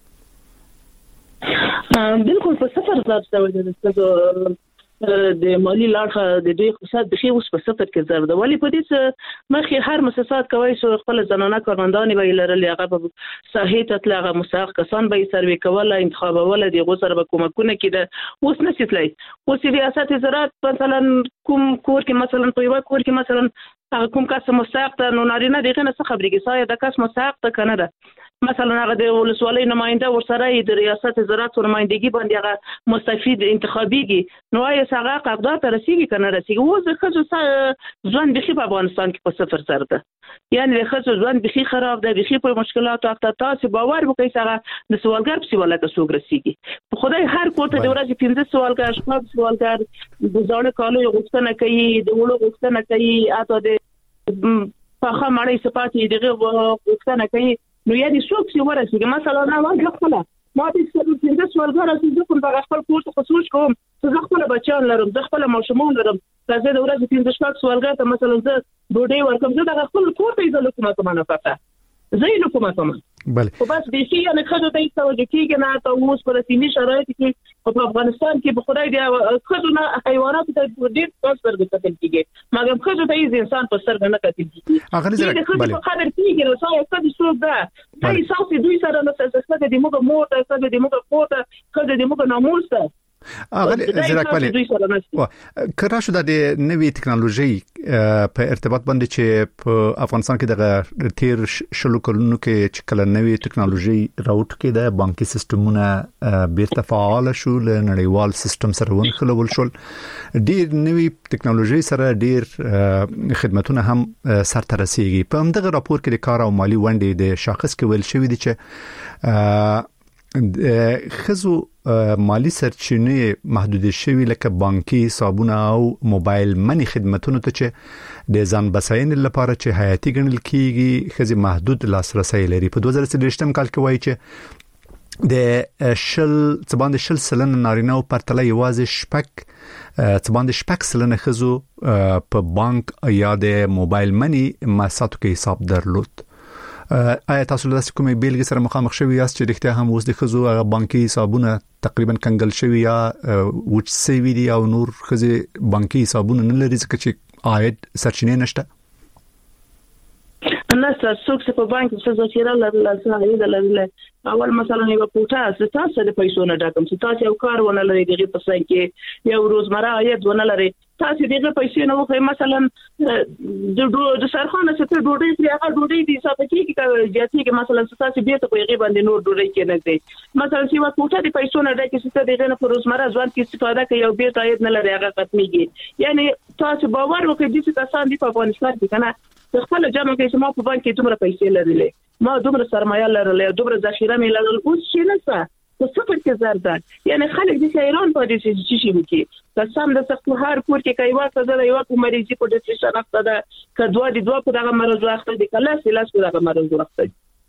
بالکل په صفر ځای دی د مالی لاړه د دې اقتصاد د اوس په صفر کې زر ده ولی په دې مخې هر مؤسسات کوي چې خپل زنانه کارمندان به لري هغه په صحیح تطلع مستحق کسان به سروي کوله انتخابول دي غو سره به کومکونه کیده اوس نشیتلای اوس ریاست زراعت مثلا کوم کور کې مثلا په یو کور کې مثلا کوم کس مستحق ته نو نارینه دغه نه څه خبرې کې سایه د کس مستحق ته کنه ده مثلا هغه د ولسوالۍ نماینده ورسره د ریاست زراعت نمائندګي باندې هغه مستفید انتخابيږي نو یې څنګه قرارداد ته رسیږي کنه رسیږي اوس د خځو ځوان بخي په افغانستان کې په صفر سره ده یعنی د خځو ځوان بخي خراب ده بخي په مشکلاتو اخته تاسو باور وکړئ څنګه د سوالګر په سیواله کې څوک رسیږي په خدای هر کوټه د ورځې 15 سوالګر شپږ سوالګر د ځوړ کالو غوښتنه کوي د وړو غوښتنه کوي اته د فخه مړی سپاتې دغه غوښتنه کوي نو یا دې څوک چې ورسېږي مثلا نه واګه خپل ما دې څه سوالګر چې خپل د خپل کور ته خصوص کوم زه خپل بچیان لرم زه خپل ماشومان لرم زه د ورځې 15 سوالګر ته مثلا زه ډوډۍ ورکوم زه د خپل کور ته ځل کومه نه پته زه یې کومه بله خو بس د شي نه خدای ته توجه کیږي نه ته اوس پر سیمه شرایط کې په افغانستان کې په خدای دی خدونه حیوانات ته ډېر څه کتل کیږي مګر خدای ته انسان په سر نه کتل کیږي هغه ځکه بله قدر کیږي نو څه څه څه ده دا احساس دوی سره نه څه څه د موږ مور ته څه د موږ پورته خدای د موږ ناموس ته اغلی زیرک بله کړه شو د نوې ټکنالوژي په ارتباط باندې چې په افغانستان کې د تیر شلو کلونو کې چې کله نوې ټکنالوژي راوټ کې د بانکي سیستمونه بیرته فعال شو له نړیوال سیستم سره ونخلول شول ډیر نوې ټکنالوژي سره ډیر خدماتونه هم سره رسیږي په همدغه راپور کې د کار او مالی ونډې د شاخص کې ویل شوی دی چې خزو مالی سرچینې محدود شوی لکه بانکي حسابونه او موبایل منی خدماتونو ته چې د ځان بساین لپاره چې حیاتي ګڼل کیږي خزي محدود لاسرسي لري په 2023 کال کې وایي چې د شل سلن نارینه او پرتله یوازې شپږ سلن خزو په بانک یا د موبایل منی مساتو کې حساب درلود آیا تاسو له کومې بیلګې سره مخامخ شوي یاست چې رښتیا هم اوس د خزو بانکي حسابونه تقریبا کنګل شوي یا وچ سوي دي او نور خزي بانکي حسابونه نه لري ځکه چې عاید سرچینې نشته نه څوک چې په بانک کې ذخیره لري اول مثلا یو کوټه تاسو د پیسو نه ډاکم چې تاسو یو کار ونه لري دغه په ځای کې یو روزمره عاید ونه لري تاسو دغه پیسې نه وخی مثلا د سرخانه څخه ډوډۍ پرې هغه ډوډۍ دي حساب کیږي چې کې مثلا تاسو بیرته په غیبه باندې نور ډوډۍ کې نه دی مثلا سی وخت کوټه د پیسو نه ډکه چې دغه نه پر روزمره ځوان کې استفاده کوي او بیرته عاید نه لري هغه ختميږي یعنی تاسو باور وکړئ چې تاسو د افغانستان کې کنه خپل جمع کې چې ما په بانک کې دومره پیسې لرلې ما دومره سرمایه لرلې دومره ذخیره مې لرل اوس شي نه څه صفر کې زردان یعنی خلک د ایران په دې چې شي وکي تاسو د سختو هر کور کې کوي وخت د یو مریضي په ډیپریشن اخته ده کډوا د دوه په دغه مرز واخته دي کله سلاس په دغه مرز واخته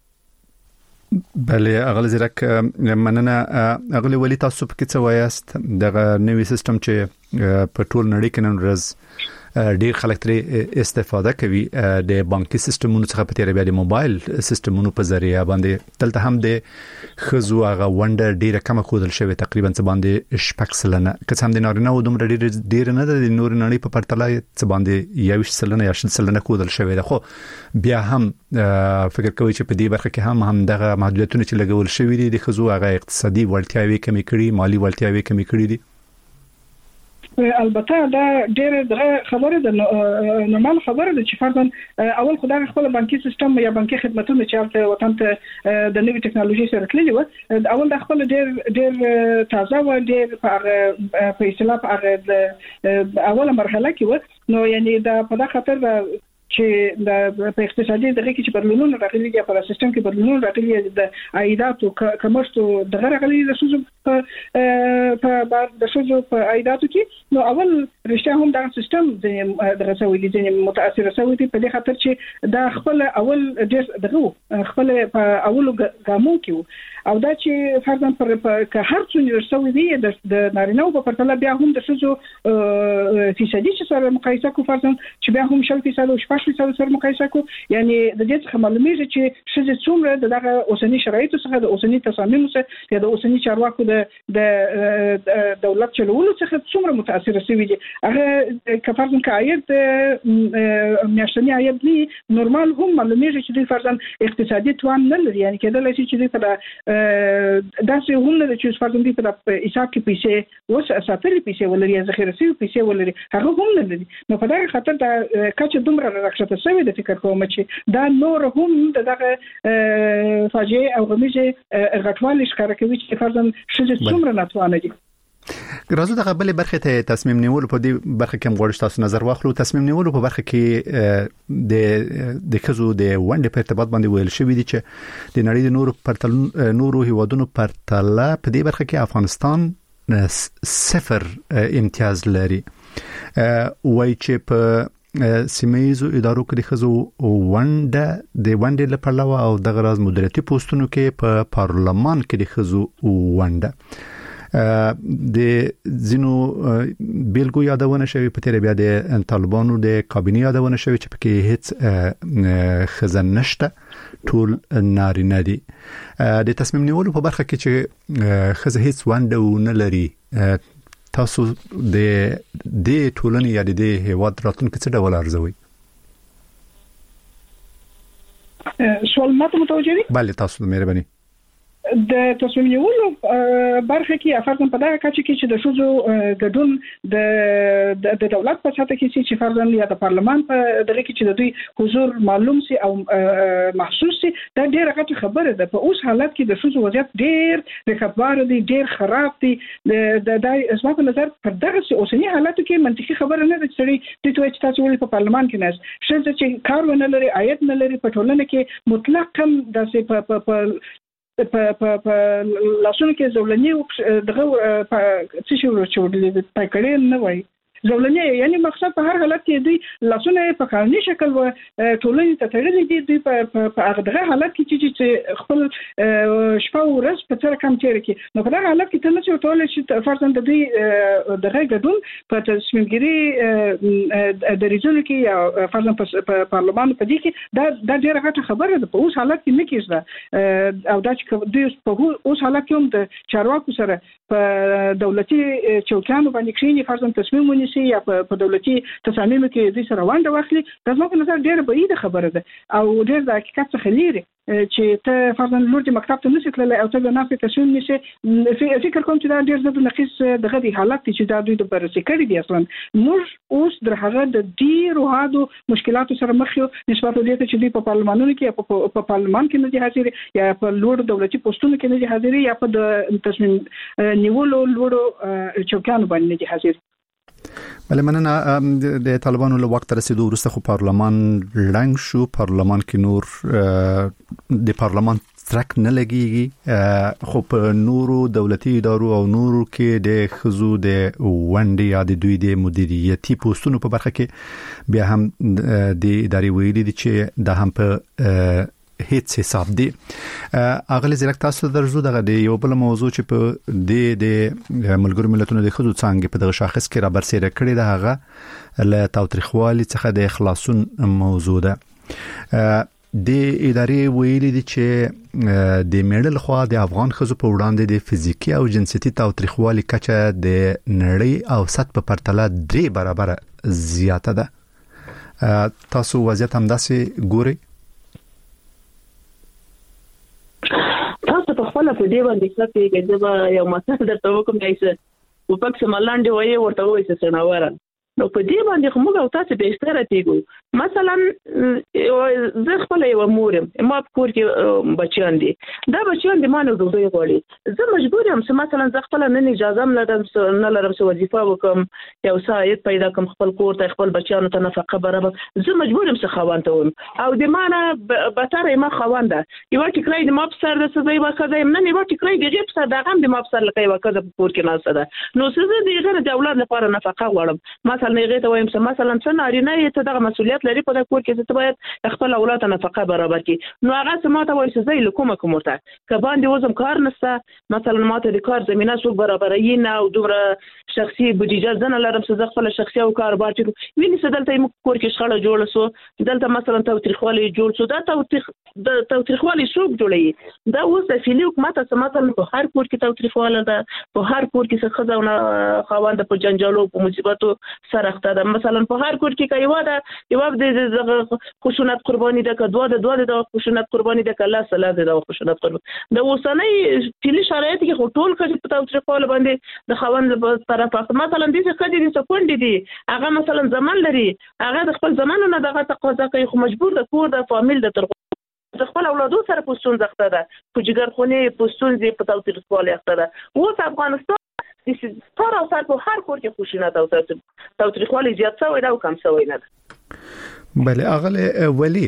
بله اغلی زیرک مننه اغلی ولی تاسو په کې څه وایاست دغه نوې سیستم چې په ټول نړۍ کې نن ورځ ډیر خلک ترې استفاده کوي د بانکي سیستمونو څخه په تیر بیا د موبایل سیستمونو په ذریعہ باندې دلته هم د خزو هغه ونډه ډیره کم خودل شوی تقریبا څه باندې شپکسلنه که څه هم د نارینه و دومره ډیر نه د نور نړۍ په پرتله څه باندې 20 یا 30 خودل شوی ده خو بیا هم فکر کوي چې په دې برخه کې هم دغه محدودیتونه چې لګول شوی دي د خزو هغه اقتصادي وړتیاوې کمی کړي مالی وړتیاوې کمی کړي دي البته دا ډېر خبره ده نورمال خبره ده چې فرضاً اول خدای خپل بانکي سیستم یا بانکي خدماتونه چې وطن ته د نوې ټکنالوژي سره تللی و اول د خپل ډېر تازه و ډېر په اصطلاح په اوله مرحله کې و نو یعنی دا په دغه خاطر چې د اقتصادي دغه کې چې بدلونونه راغلي دي په سیستم کې بدلونونه راغلي دي د عایداتو کمښت دغه راغلي د سوزو په عایداتو کې نو اول رښتیا هم دا سیستم دغه سوي دي متاثر سوي دي په دې خاطر چې دا خپل اول دغه خپل په اولو ګامو کې او دا چې فرضاً پر هر څو یورسوي دي د نارینه په پرتله بیا هم د سوزو فیصدي چې سره مقایسه کو فرضاً چې بیا هم 0.5% او 8% سره مقایسه کو یعنی د دې څخه معلومیږي چې شذ څومره دغه اوسنی شرایطو څخه د اوسنی تصامیمو څخه یا د اوسنی چارواکو د دولت چلولو څخه څومره متاثر شوی دي هغه کفارن کاید میاشتنی عاید دی نورمال هم معلومیږي چې د فرضاً اقتصادي توان نه لري یعنی کېدل شي چې په داسې هم نه چې فرضاً په حساب کې پیسې وس اساتلی پیسې ولري ذخیره شوی پیسې ولري هغه هم نه لري نو په دغه خاطر دا کچه دومره راکښته شوی د فکر کوم چې دا نور هم دغه فاجعه او غمیزه غټوالي ښکاره کوي چې فرضاً شذ څومره ناتوانه دي راځو دغه بلې برخه ته تصمیم نیول په دې برخه کې موږ تاسو نظر واخلو تصمیم نیول په برخه کې د خزو د ونډې په ارتباط باندې ویل شوی دی چې د نړۍ د نورو هیوادونو پرتله په دې برخه کې افغانستان 0 امتیاز لري وای چې په سیمایزو ادارو کې د خزو ونډه لپاره او دغه راز مدیریتي پوسټونو کې په پارلمان کې د خزو ونډه د زینو بیلګو یادونه شوی په تیر بیا د طالبانو د کابینه یادونه شوی چې پکې هیڅ خزن نشته ټول نارینه دي د تصمیم نیولو په برخه کې چې خزه هیڅ ونډه نه لري تاسو د ټولنې یا د هیواد راتلونکي څه ډول ارزوي سوال ماته متوجه دي بله تاسو مهرباني د تصمیم نیولو برخه کې فرضاً په دغه کچه کې چې د شوزو ګډون د دولت په سطح کې چې فرضاً یا د پارلمان په دغه کې چې د دوی حضور معلوم سي او محسوس سي دا ډیره غټه خبره ده په اوس حالت کې د شوزو وضعیت ډیر رکبار دي ډیر خراب دي د اسما په نظر پر دغه اوسنی حالت کې منطقي خبره نه ده چې چې تاسو ولې په پارلمان کې نه شته چې کار ونه لري عاید نه لري په ټولنه کې مطلق هم داسې په لاسونه کې زولنی دغه څه شي ورچولې په کړي نه وای زولنی یعنی مقصد په هر حالت کې دوی لاسونه په قانوني شکل و ټولنې ته تړلې دي دوی په هغه حالت کې چې خپل شپه او ورځ په تر کم تیر کې نو په هغه حالت کې ته نه ټولې چې فرضاً د دوی دغه ګډون په تصمیمګيري د ریزونو کې یا فرضاً په پارلمان په دې کې دا ډیره غټه خبره ده په اوس حالت کې نه کېږي او دا چې دوی په اوس حالت کې هم د چارواکو سره په دولتي چوکانو باندې کښینی فرضاً تصمیم ونیسي ونیسي یا په دولتي تصامیمو کې د سره ونډه واخلي دا زموږ په نظر ډېر بعیده خبره ده او ډېر د حقیقت څخه لري چې ته فرضاً لور د مکتب ته نشې تللی او ته د نافې تصمیم نیسې فکر کوم چې دا ډېر زیات نقیص دغه دی حالت چې دا دوی د بررسي کړي دي اصلا موږ اوس د هغه د ډېرو هادو مشکلاتو سره مخ یو نسبت دې ته چې دوی په پارلمانونو کې په پارلمان کې نه دي حاضر یا په لوړ دولتي پوسټونو کې نه دي حاضر یا په د تصمیم نیولو لوړو چوکانو باندې نه دي حاضر. بله مننه. د طالبانو له وخت رسیدو وروسته خو پارلمان لنګ شو، پارلمان کې نور د پارلمان ترک نه لګيږي خو په نورو دولتي ادارو او نورو کې د خزو د ونډې یا د دوی د مدیریتي پوسټونو په برخه کې بیا هم د ادارې ویلي دي چې د هم په هیڅ حساب دی. اغلی زیرک تاسو درځو دغه د یو بل موضوع چې په د ملګرو ملتونو د خزو څنګه په دغه شاخص کې را برسېره کړی د هغه له تاوتریخوالي څخه د خلاصون موضوع ده. د ادارې ویلي دي چې د میډل خوا د افغان خزو په وړاندې د فزیکی او جنسيتي تاوتریخوالي کچه د نړۍ او سطح په پرتله 3 برابر زیاته ده. تاسو وضعیت هم داسې ګورئ؟ تاسو په خپل په دی باندې څه کې یو مثال درته وکم چې په پکې ملاندې وایي ورته وایي چې څنګه نو په دې باندې موږ او تاسو به ستاره تیګو. مثلا زه خپل یو مورم ما په کور کې بچیان دي، دا بچیان دي مانو دوی غواړي، زه مجبور یم چې مثلا زه خپل نن اجازه نه لرم چې وظیفه وکم یو ساعت پیدا کوم خپل کور ته خپل بچیانو ته نفقه برابر، زه مجبور یم چې خوان ته وم او د مانه بتره ما خوانده یو ټیکرای د ما په سر د سزا یو کده نن یو ټیکرای د غیب سره د غم د ما په سر لکه یو کده په کور کې ناسه ده نو زه د غیر د اولاد لپاره نفقه غواړم. مثلا نه غیته وایم چې مثلا څنګه نارینه یې ته دغه مسؤلیت لري په کور کې چې باید خپل اولاد ته نفقه برابر کړي. نو هغه سم ته وایي چې زه له کومه ورته کبان دی وزم کار نشته مثلا ماته د کار زمينه څو برابرې نه او دومره شخصي بودیجه زنه لرم چې خپل شخصي او کاروبار چې ویني چې دلته یې کور کې شخړه جوړه سو دلته مثلا تاوتریخوالي جوړ سو دا تاوتریخوالي څوک جوړي دا اوس د فیلی حکومت مثلا په هر کور کې تاوتریخواله ده په هر کور کې څه خزاونه خواند په جنجالو په مصیبتو سره اخته ده. مثلا په هر کور کې کایوا ده یو د خشونت قرباني ده که دوه د خشونت قرباني ده که الله سلاذ ده خشونت قرباني د اوسنۍ فیلی شرایط کې ټول کړي په تاوتریخواله باندې د خواند په طرف مثلا دې څه کړي دي سپوندې دي هغه مثلا زمان لري هغه د خپل زمانو نه دغه تقاضا کوي خو مجبور د کور د فامیل د تر خپل اولادو سره پوسټون ځخته ده په جګرخونی پوسټون دي په تاوتریخواله اخته ده. اوس افغانستان د ستاره او سر په هر کور کې خشونت او تاوتریخواله زیات شوی دا کم شوی نه ده. بله اغله ولی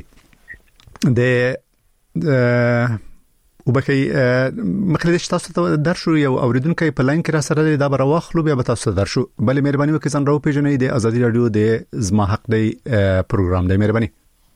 د وبکې مخلص تاسو ته درشو یو اوریدونکو په لاین کې را سره دا بر واخلو بیا به تاسو درشو. بله مهرباني وکړئ ځان راو پیژنئ د ازادي رادیو د زما حق دی پروګرام دی. مهرباني.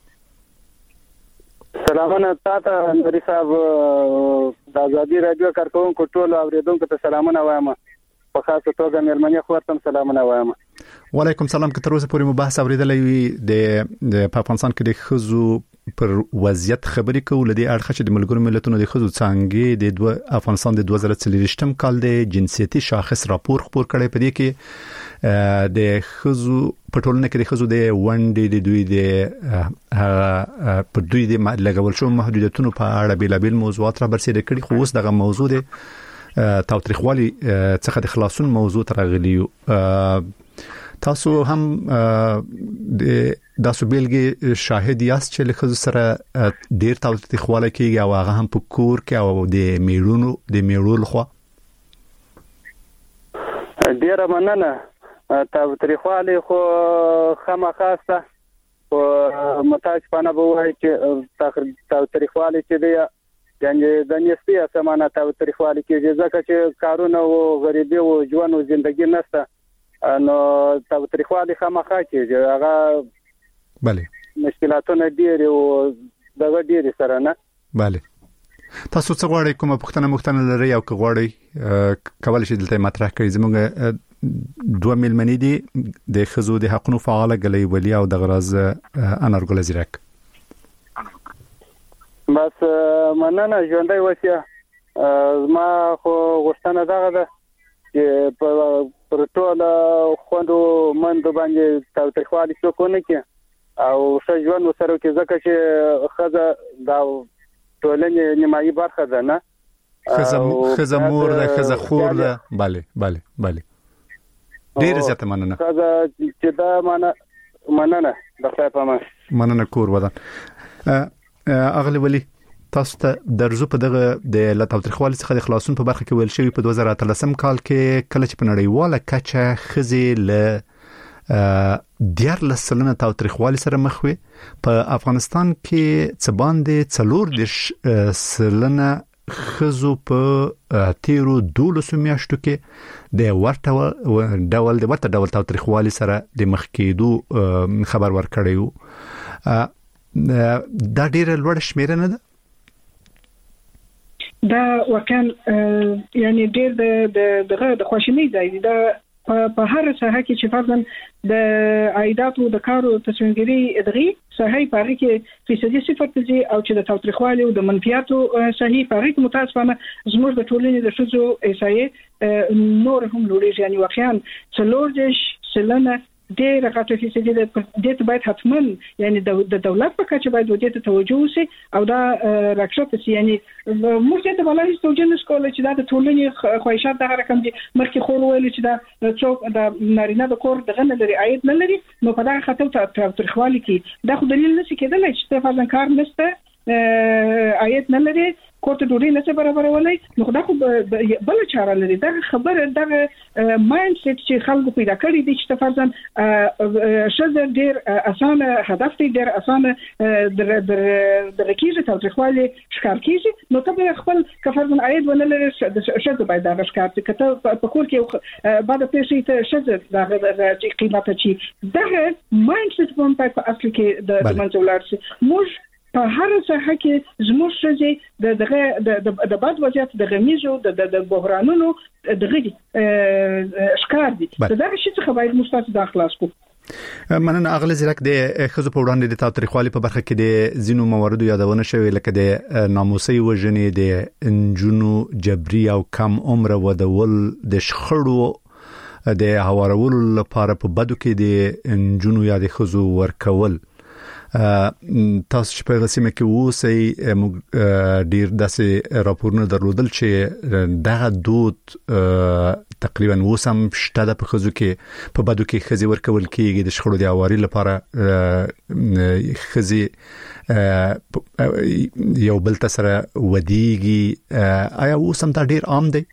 سلامونه تاسو نوري صاحب د ازادي رادیو کارکونکو ټول اوریدونکو ته سلامونه وایم په خاصه توګه مېرمنې خورتم سلامونه وایم. وعلیکم سلام. که تر اوسه پورې مباحث اوریدلې وي د افغانستان کې د خزو پر وضعیت خبرې کول د اړخ چې د ملګرو ملتونو د خزو څنګه د افغانستان د 2023م کال د جنسيتي شاخص راپور خبر کړي په دې کې د خزو په ټولنه کې د خزو د ونډې د دوی د په دوی د لګول شو محدودیتونو په اړه بیلابل موضوعات را برسېره کړي خو اوس دغه موضوع د تاوتریخوالي څخه د خلاصون موضوع ترغلی. تاسو هم د داسو بیلګې شاهد یاست چې لخوا سره ډیر تاوتریخواله کیږي او هغه هم په کور کې او د میړو لخوا. ډیر مننه. تاوتریخواله خو خامخاسته او متاسفانه به وایي چې تاوتریخواله چې دی یعنی د نسبی اسمانه تاوتریخواله کیږي ځکه چې کارونه او غریبي او ژوند او ژوندۍ نشته نو تاوتریخواله خامخا کیږي هغه بله مشکلاتونه ډیر او دغه ډیر سره نه. بله تاسو څه غواړئ کومه پوښتنه لرئ او که غواړئ کولای شئ دلته مطرح کړئ. زموږ دوه ملمنې دي د خزو د حقوقو فعال غلي ولی او د غراز انارګل زیرک. بس مننه ژوندۍ وسیه ما خو غوښتنه دغه ده چې په پر ټول خوندو مند باندې تاوتریخوالي څوکونه کې او سجون وسره کې ځکه چې خزه دا ټولنې نیمایي برخه ده نه خزه مور ده خزه خور ده bale ډیر زیاته مننه خزه چې دا مننه د خپل پامه مننه کور ودان اغلی ولی تاسو ته درزو په دغه د لاتاوتریخوالي څخه د خلاصون په برخه کې ویل شوی په 2013 کال کې کله چې په نړیواله کچه خزي له 14 تاوتریخوالي سره مخ وي په افغانستان کې څه باندې 4 خزو په تیرو 12 میاشتو کې د ورته ډول تاوتریخوالي سره د مخ کېدو خبر ورکړیو دا ډیره لوړ شمیره نه ده دا وکال یعنی ډیر د خوشنۍ ځای دا په هر ساحه کې چې فرضاً د عایداتو د کارو تصمیمګری دغه صحیح پاره کې فیصدي صفر ته او چې د تاوتریخوالي او د منفیاتو صحیح پاره کې متاسفانه زموږ د ټولنې د شذو ایسایه نور هم لوړ یعنی واقعا څلور سلنه ډېر غټه فیصدي د دې باید حتماً یعنی د دولت په کچه باید ودې ته توجه وشي او دا راکښته سي یعنی موږ ته بلای توجه نشکول چې دا د ټولنې خواهشات د رقم دي مرکه خور ویل چې دا څوک د نارینه د کور دغه نه لري عاید نه لري نو په دا خاطر تاوتریخوالي کې دا خو دلیل نشي کېدلی چې فرضاً کار نشته عاید نه لري کوټه ډوډۍ نه برابرولای نو دا خو بل چاره لري دا خبره دغه مایند سیټ چې خلکو پیدا کړی دي چې فرضاً شذ ډیر اسانه هدف دی ډیر اسانه د رکیزه تاوتریخوالي ښکار کیږي نو ته خپل کفرضاً عاید ونه لري شذ باید دا ښکار کته په کور کې بعد پیسې ته شذ دا چې قیمته چی دغه مایند سیټ په اصل کې د منځولار سي موږ په هر څه کې زموږ شې د باد وضعیت د غمیزو د بحرانونو دغه ښکار دي دا شي څه باید مستعد د اخلاص کو مننه اغلی زیرک د خزو په وړاندې د تاوتریخوالي په برخه کې د زینو مواردو یادونه شوی لکه د ناموسي وژنې د انجونو جبري او کم عمر ودول د شخړو د هوارولو لپاره په بدو کې د انجونو یا د خزو ورکول تاسو چې په غسیمه کې ووسئ ډیر داسې راپورونه درلودل چې دغه دود تقریبا وسم شته د خزو کې په بدو کې خزي ورکول کېږي د شخړو د اواري لپاره خزي یو بل تسره ودیږي آیا وسم دا ډیر عام دی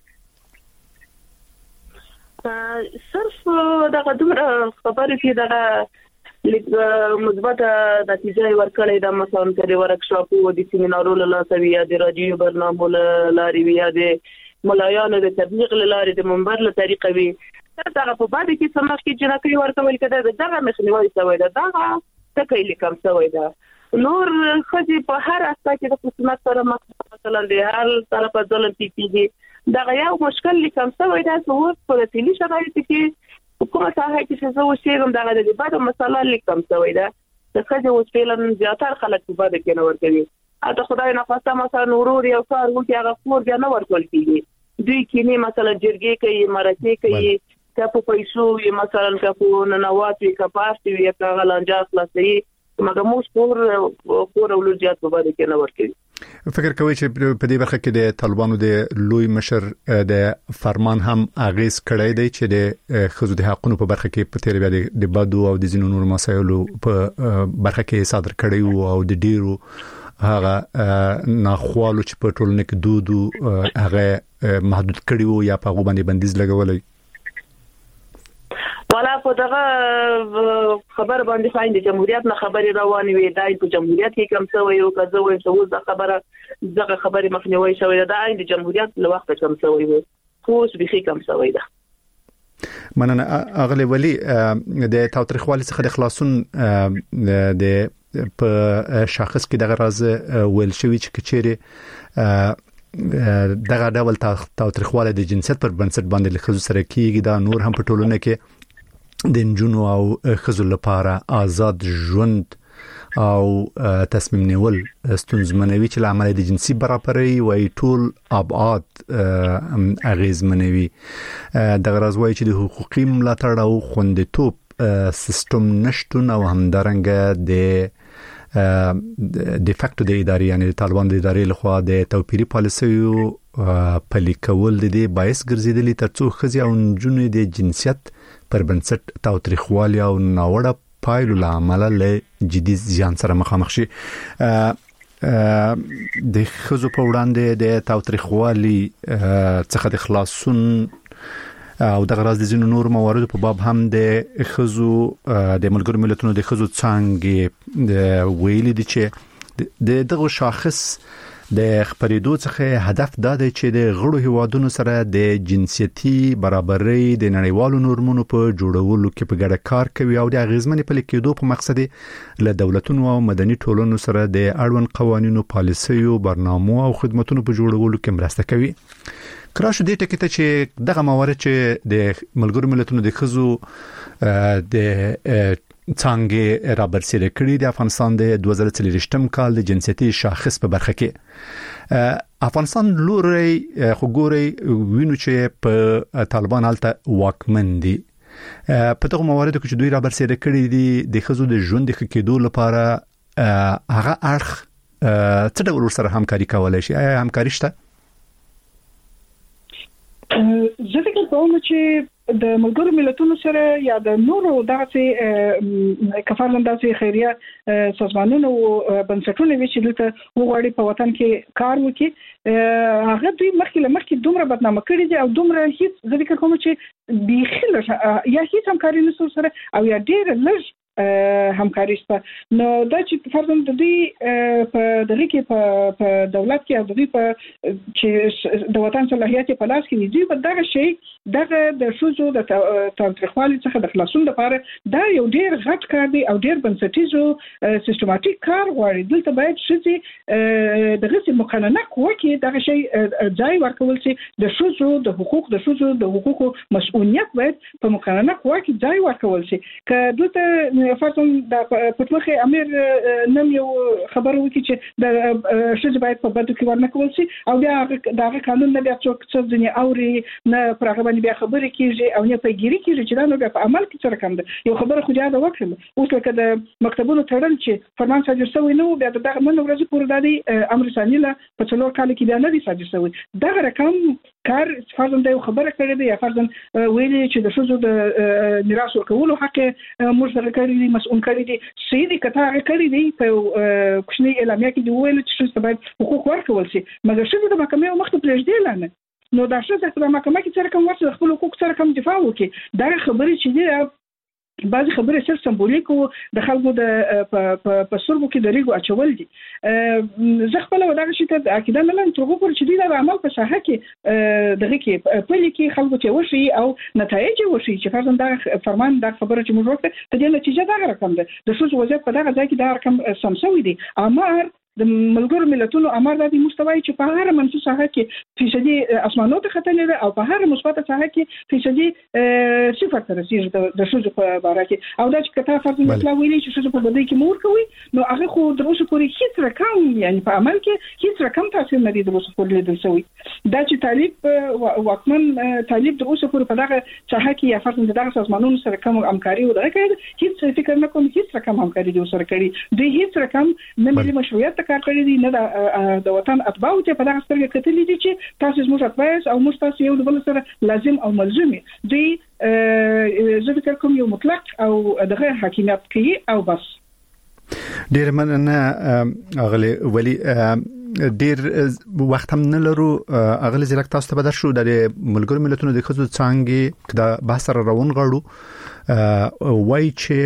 صرف دغه دومره خبرې کې دغه مثبت نتیجه ورکړې د مثلا د ورکشاپ او د سیمینارونو لاسوي د رادیو برنامو لاري ویا د ملایانو د تبلیغ لاري د منبر له طریقې وي دا په بعد کې سمخ کې جنکې ورکول کېده دغه مخنیوي شوی دا تکایل کم شوی دا نور خځې په هر اساس کې د خصوصیت سره مثلا د هر طرف ځلن کیږي دا یو مشکل لیکم شوی دا څو په تیلی شرایط کې کومه ساحه کې څه وشيږم دا د بعد مسله لیکم شوی دا د خځې وسپیلن زیاتره خلک په بعد کې نه ورکوي اته خدای نه پاسه مثلا ورور یو کار وکي هغه خور بیا نه ورکول کیږي دوی کې نه مثلا جرګې کوي مرکه کوي که په پیسو یې مثلا که په ننواتي که پارتي وي که غلانجا خلاصي مګر موږ کور ولر زیات په بعد کې نه ورکوي فکر کوي چې په دې برخه کې د طالبانو د لوی مشر د فرمان هم اغیز کړی دی چې د خزو د حقوقو په برخه کې په تیر بیا د بادو او د زینو نور مسایلو په برخه کې صادر کړی او د ډیرو هغه ناخوالو چې په ټولنه کې دودو هغه محدود کړی یا په باندې بندیز لګولای والا په دغه خبر باندې فاین د جمهوریت نه خبري رواني وي دای په جمهوریت کې کم څه وي او کزه وي چې اوس د خبره دغه خبري مخنیوي شوی دا د جمهوریت له وخت کم څه وي خو اوس به کم څه وي دا مننه اغلی ولی د تاوتریخوالي څخه د خلاصون د په شاخص کې دغه راز ویل شوی چې کچېره دغه ډول تاوتریخواله د جنسیت پر بنسټ باندې لخصو سره کیږي دا نور هم په ټولنه کې د انجونو او خزو لپاره آزاد ژوند او تصمیم نیول ستونزمنوي چې لامل د جنسي برابرۍ وای ټول ابعاد اغیزمنوي د غرض وای چې د حقوقي ملاتړ او خوندیتوب سیستم نشټون او همدارنګه د فاکتو د ادارې یعنی د طالبان د ادارې لخوا د توپیري پالیسیو پلي کول د دې باعث ګرځیدلی ترڅو خزي او نجونې د جنسیت پر بنسټ تاوتریخوالي او ناوړه پایلو لامل له جدي زیان سره مخامخ شي. د خزو په وړاندې د تاوتریخوالي څخه د خلاصون او د غرض د زینو نور موارد په باب هم د خزو د ملګرو ملتونو د خزو څنګه د ویلي دي چې دغه شاخص د خبرېدو څخه هدف دا دی چې د غړو هیوادونو سره د جنسيتي برابرۍ د نړیوالو نورمونو په جوړولو کې په ګډه کار کوي او د اغیزمنې پلي کېدو په مقصد له دولتونو او مدني ټولنو سره د اړوند قوانینو پالیسیو برنامو او خدماتونو په جوړولو کې مرسته کوي. کراش دې ټکی ته چې دغه موارد چې د ملګرو ملتونو د خزو د څنګه رابرسېره کړی د افغانستان د 2023م کال د جنسيتي شاخص په برخه کې افغانستان لوري خوګوري وینو چې په طالبان حالت واکمن دي په دغه موارد کې چې دوی رابرسېره کړی دي د خزو د ژوند د کېدو لپاره هغه اړخ څه ډول سره همکاري کولای شي؟ همکاري شته؟ زه فکر کوم چې د ملګرو ملتونو سره یا د نورو دغه کفارلنداسي خیریه سازمانونو بنسټونو چې دلته وغواړي په وطن کې کار وکړي هغه دوی مخکې دومره بدنامه کړي دي او دومره هیڅ زه فکر کوم چې بيخي یا هیڅ همکاري نشو سره او یا ډېر لږ همکاري شته. نو دا چې فرضاً د دوی په دغه کې په دولت کې او د دوی په چې د وطن صلاحیت په لاس کې دي په دغه شی دغه د شوزو د تاوتریخوالي څخه د خلاصون لپاره دا یو ډېر غټ کار دی او ډېر بنسټیزو سیستماتیک کار غواړي. دلته باید شې دغه مقننه قوه کې دغه شی ځای ورکول شي د شوزو د حقوقو مسؤلیت باید په مقننه قوه کې ځای ورکول شي. که دلته فرضاً د پټوخه امیر نن یو خبر وکړي چې د شې باید په بدو کې ورنکول شي او بیا دغه قانون نه بیا څوک څه ځنی اوري نه پرغه باندې بیا خبرې کیږي او نه پیګری کیږي چې دا نو په عمل کې څه رقم ده. یو خبره خو دا وکړه اوس لکه د مکتبونو تړل چې فرمان صادر شوی نو بیا دغه نن ورځ پورې د امر ثاني له په څلور کال کې بیا نه دي صادر شوی. دغه رقم کار فرضاً د خبره کړې ده یا فرضاً ویلي چې د شوزو د میراث ورکولو حق موږ سره کړی دي مسؤل کړی دي سیدی کته کړی دي په کوشنی اعلامیه کې دی ویل چې شوز باید حقوق ورکول شي مګر شوز د محکمې مخته پرېږدي لانه نو دا شوز د محکمې کې سره کوم ورته خپل حقوق سره کوم دفاع وکړي. دا خبرې چې دی بعضی خبرې صرف سمبولیک او د خلکو د په سربو کې د ریګو اچول دي. زه خپل وداغه شي ته عقیده نه لرم ترغه پر چې دی د عمل په ساحه کې دغه کې په لکه خلکو ته وشي او نتایج وشي چې فرضاً دا فرمان دا خبره چې موږ وکړه ته د نتیجه دا رقم ده د شوز وضعیت په دغه ځای کې دا رقم سمسوي دي. امر د ملګرو ملتونو امر د مستوای چې په هر منفي ساحه کې فیصدي اسمانو ته خطر لري او په هر مثبت ساحه کې فیصدي صفر ته رسیدي د شوزو په اړه کې او دا چې کته فرض مثلا ویلي چې شوزو په بدی کې مور کوي نو هغه خو د اوسه پورې هیڅ رقم یعنی په عمل کې هیڅ رقم تاثیر نه دی د اوسه پورې لیدل شوی. دا چې طالب واکمن طالب د اوسه پورې په دغه ساحه کې یا فرض دغه سازمانونو سره کوم همکاري وکړي هیڅ فکر نه کوم هیڅ رقم همکاري د سره کړي دوی هیڅ رقم نه ملي مشروعیت کار کړی دی نه د وطن اتباع ته په دغه سترګه کتلې دي چې تاسو زموږ اتباع او موږ تاسو یو بل سره لازم او ملزمي دی زه فکر کوم یو مطلق او دغه حکومت کوي او بس. ډیر مننه اغلی ولی ډیر وخت هم نه لرو اغلی زیرک تاسو ته بدر شو د ملګرو ملتونو د خزو څنګه د بحث روان غړو وای چې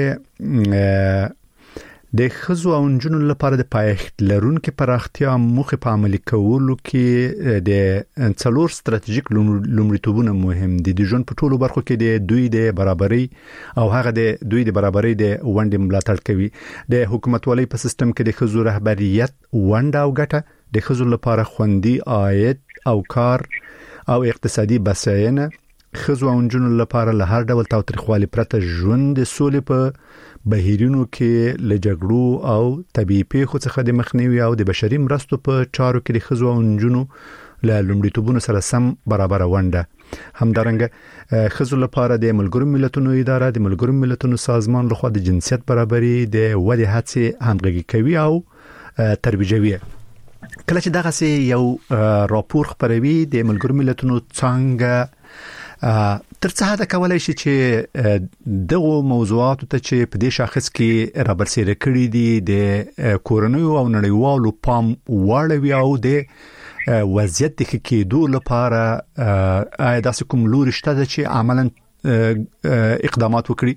د خزو او نجونو لپاره د پایښت لرونکو پراختیا موخه په عملي کولو کې د څلور ستراتیژیک لومړیتوبونه مهم دي. د ژوند په ټولو برخو کې د دوی د برابرۍ او هغه د دوی د برابرۍ د ونډې ملاتړ کوي. د حکومتولۍ په سیستم کې د خزو رهبریت ونډه او ګټه د خزو لپاره خوندي عاید او کار او اقتصادي بساینه خزو او نجونو لپاره له هر ډول تاوتریخوالي پرته ژوند د سولې په بهیرونو کې له جګړو او طبيعي پیښو څخه د مخنیوي او د بشري مرستو په چارو کې د خزو او نجونو له لومړیتوبونو سره سم برابر ونده همدارنګه خزو لپاره د ملګرو ملتونو اداره د ملګرو ملتونو سازمان لخوا د جنسیت برابرۍ د ودې هڅې همغږي کوي او ترویجوي. کله چې دغه سي یو راپور خبروي د ملګرو ملتونو څنګه تر څه حد کولای شي چې دغه موضوعات ته چې په دې شاخص کې رابرسېره کړی دي د کورونو او نړیوالو پام واړوي او د وضعیت د کېدو لپاره داسې کوم لوري شته چې عملاً اقدامات وکړي.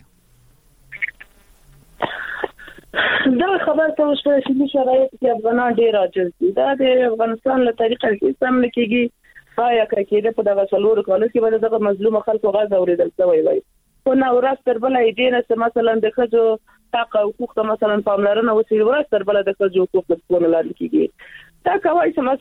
دا خبر ته اوس په شدید شرایط کې افغانان ډیر عاجز دي. دا د افغانستان له طریقې کې سم نه کېږي. آیا کېده په دغه څلور کال کې به دغه مظلوم خلکو غږ اوریدل شوی وي. خو نو ورځ تر بلې دینه مثلا د خځو حق او حقوق ته مثلا پاملرنه وسی ورځ تر بلې د خځو حقوق په اړه لاندې کیږي. دا کوي چې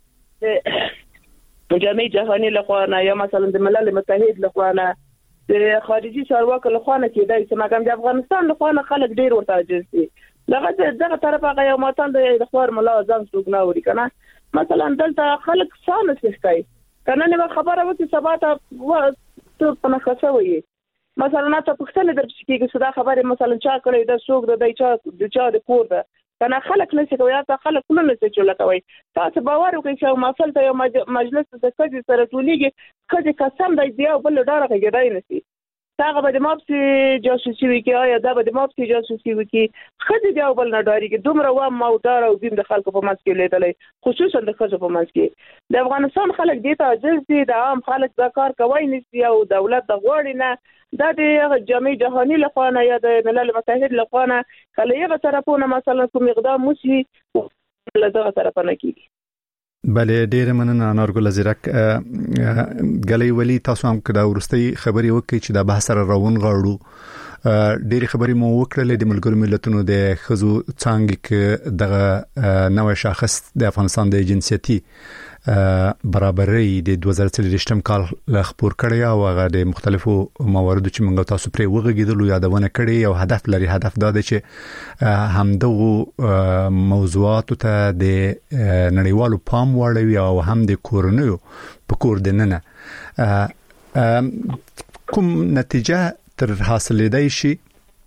مثلا جامعه جهاني لخوا نه یا مثلا د ملل متحد لخوا نه د خارجي چارواکو لخوا نه کېدای چې مګم د افغانستان لخوا نه خلک ډیر ورته عاجز دي. دغه طرف هغه یو ماتل د خبر ملا ځان څوک نه وري کنه مثلا دلته خلک سانه سختای کنه نه خبره وکي سبا ته په نخښه وي مثلا ته پښتنه درڅ کېږي صدا خبره مثلا چا کړی د څوک د چا د کور ده کنه خلک نشي کوي تا خلک نه نشي چلوي تاسو باور وکړئ چې مسل ته یو مجلس د کډي سره ټولېږي کډي قسم دی او بل ډاره کېدای نشي هغه به د ماپسي جاسوسي وکي یا دا به د ماپسي جاسوسي وکي خدي دی او بل نه ډاري کې دومره و ما او دار او دین د خلکو په منځ کې لیدلې خصوصا د خلکو په منځ کې د افغانستان خلک دي ته عاجز دي د عام خلک دا کار کوي نشي او دولت د غوړي نه دا د جامعه جهاني لخوا نه یا د ملل متحد لخوا نه کله یو طرفونه مثلا کوم اقدام وشي له دغه طرف نه کیږي. بله ډیر مننه انارګل زیرک غلي ولی تاسو هم کدا ورستي خبري وکړي چې دا بحث سره روان غاړو ډیر خبري مو وکړلې د ملګرو ملتونو د خزو څنګه کې دغه نوې شاخص د افغانستان د جنسيتي برابرۍ د 2023 کال خبر کړی او هغه د مختلفو مواردو چې موږ تاسو پرې وغږیدلو یادونه کړې او هدف لري هدف دا دی چې همدغه موضوعات ته د نړیوالو پام واړوي او هم د کورونو په کور دننه کوم نتیجه تر حاصلېدای شي.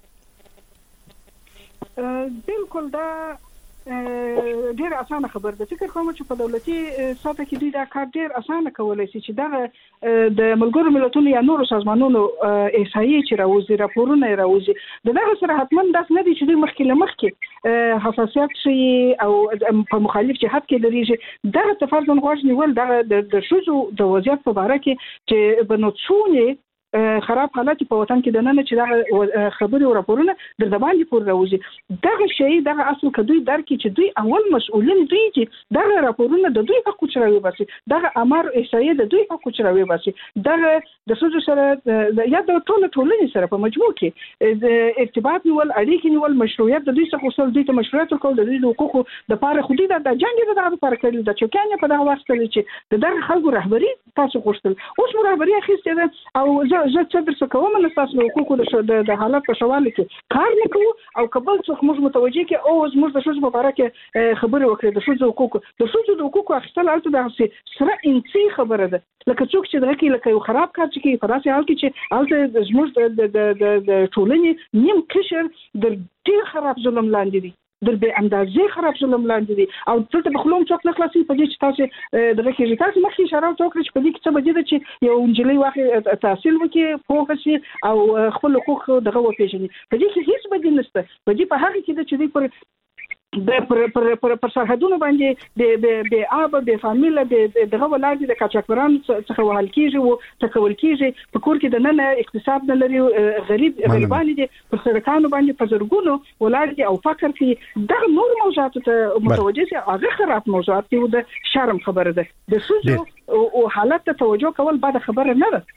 بالکل دا ډیر اسانه خبر ده. فکر کوم چې په دولتي سطح کې دوی دا کار ډیر اسانه کولای شي چې دا د ملګرو ملتونو یا نورو سازمانونو احصایې چې راوځي راپورونه راوځي دغه سره حتما داس نه دي چې دوی مخکې حساسیت شي او په مخالف جهت کې لري دغه تفاضل غوښ نیول د شوزو د وضعیت په اړه کې چې بنوڅونی خراب حالات په وطن کې د نن چې دا خبري او راپورونه د باندې پور راوځي دغه شی دغه اصل کدوې درکې چې دوی اول مسؤلین دوی چې دغه راپورونه د دوی حق چروي باسي دغه امر احصایې د دوی حق چروي باسي دغه د سوزو سره یا د ټولنې سره په مجموع کې د ارتباط نیول اړیکې نیول مشروعیت د دوی څخه وصول دوی ته مشروعیت کول د دوی حقوقو د پاره خودي د جنگ دغه لپاره کړل د چوکانه په دغه وخت کې چې دغه خلکو رهبری تاسو غوښتل اوس مو رهبری اخیسته او زه څه درس کوم نو تاسو حقوقو د حالت په شواله کې کار نه کوو او قبل څخه موږ متوجي کې او زموږ د شوز په اړه کې خبرې وکړې د شوز حقوقو اخیستل البته د سره انسي خبره ده لکه څوک چې دغه کې لکه یو خراب کار چې په داسې حال کې چې البته زموږ د ټولنې نیم قشر د ډیر خراب ظلم لاندې دي در به اندازې خراب ظلم لاندې دي او څه په خلوم څوک نه خلاصي په دې چې تاسو دغه کې تاسو مخکې اشاره وکړئ چې په دې کې څه بده چې یو انجلۍ واخې تحصیل وکړي پوهه شي او خپل حقوق دغه وپیژني په دې کې هیڅ بده نشته په دې په هغه کې چې پر پر سرحدونو باندې د آب د فامیل دغه ولادت د کاچاکوران څخه وهل کیږي او تکول کیږي په کور کې د نن اقتصاد نه لري غریبان دي پر سرکانو باندې په زرګونو ولادت او فقر کې دغه نور موضوعات ته متوجه شي هغه خراب موضوعات دي د شرم خبره ده د سوزو او حالت ته توجه کول بعد خبره نه ده.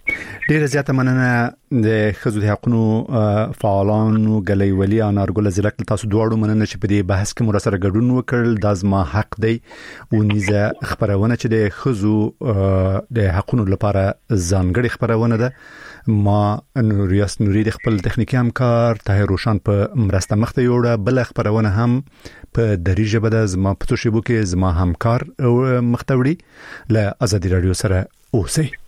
ډیره زیاته مننه د خزو د حقوقو فعالانو غلي ولي انارګل زلک تاسو دواړو مننه چې په دې بحث کې مر سره ګډون وکړل د ازما حق دی او نیزه خبرونه چې د خزو د حقوقو لپاره ځانګړي خبرونه ده ما نوریاس نوري د خپل تخنیکی همکار طاهر روشن په مرسته مخته یوړه بل خبرونه هم په دریجه بده زما په توشبو کې زما همکار مختوړي له ازادي رادیو سره اوسئ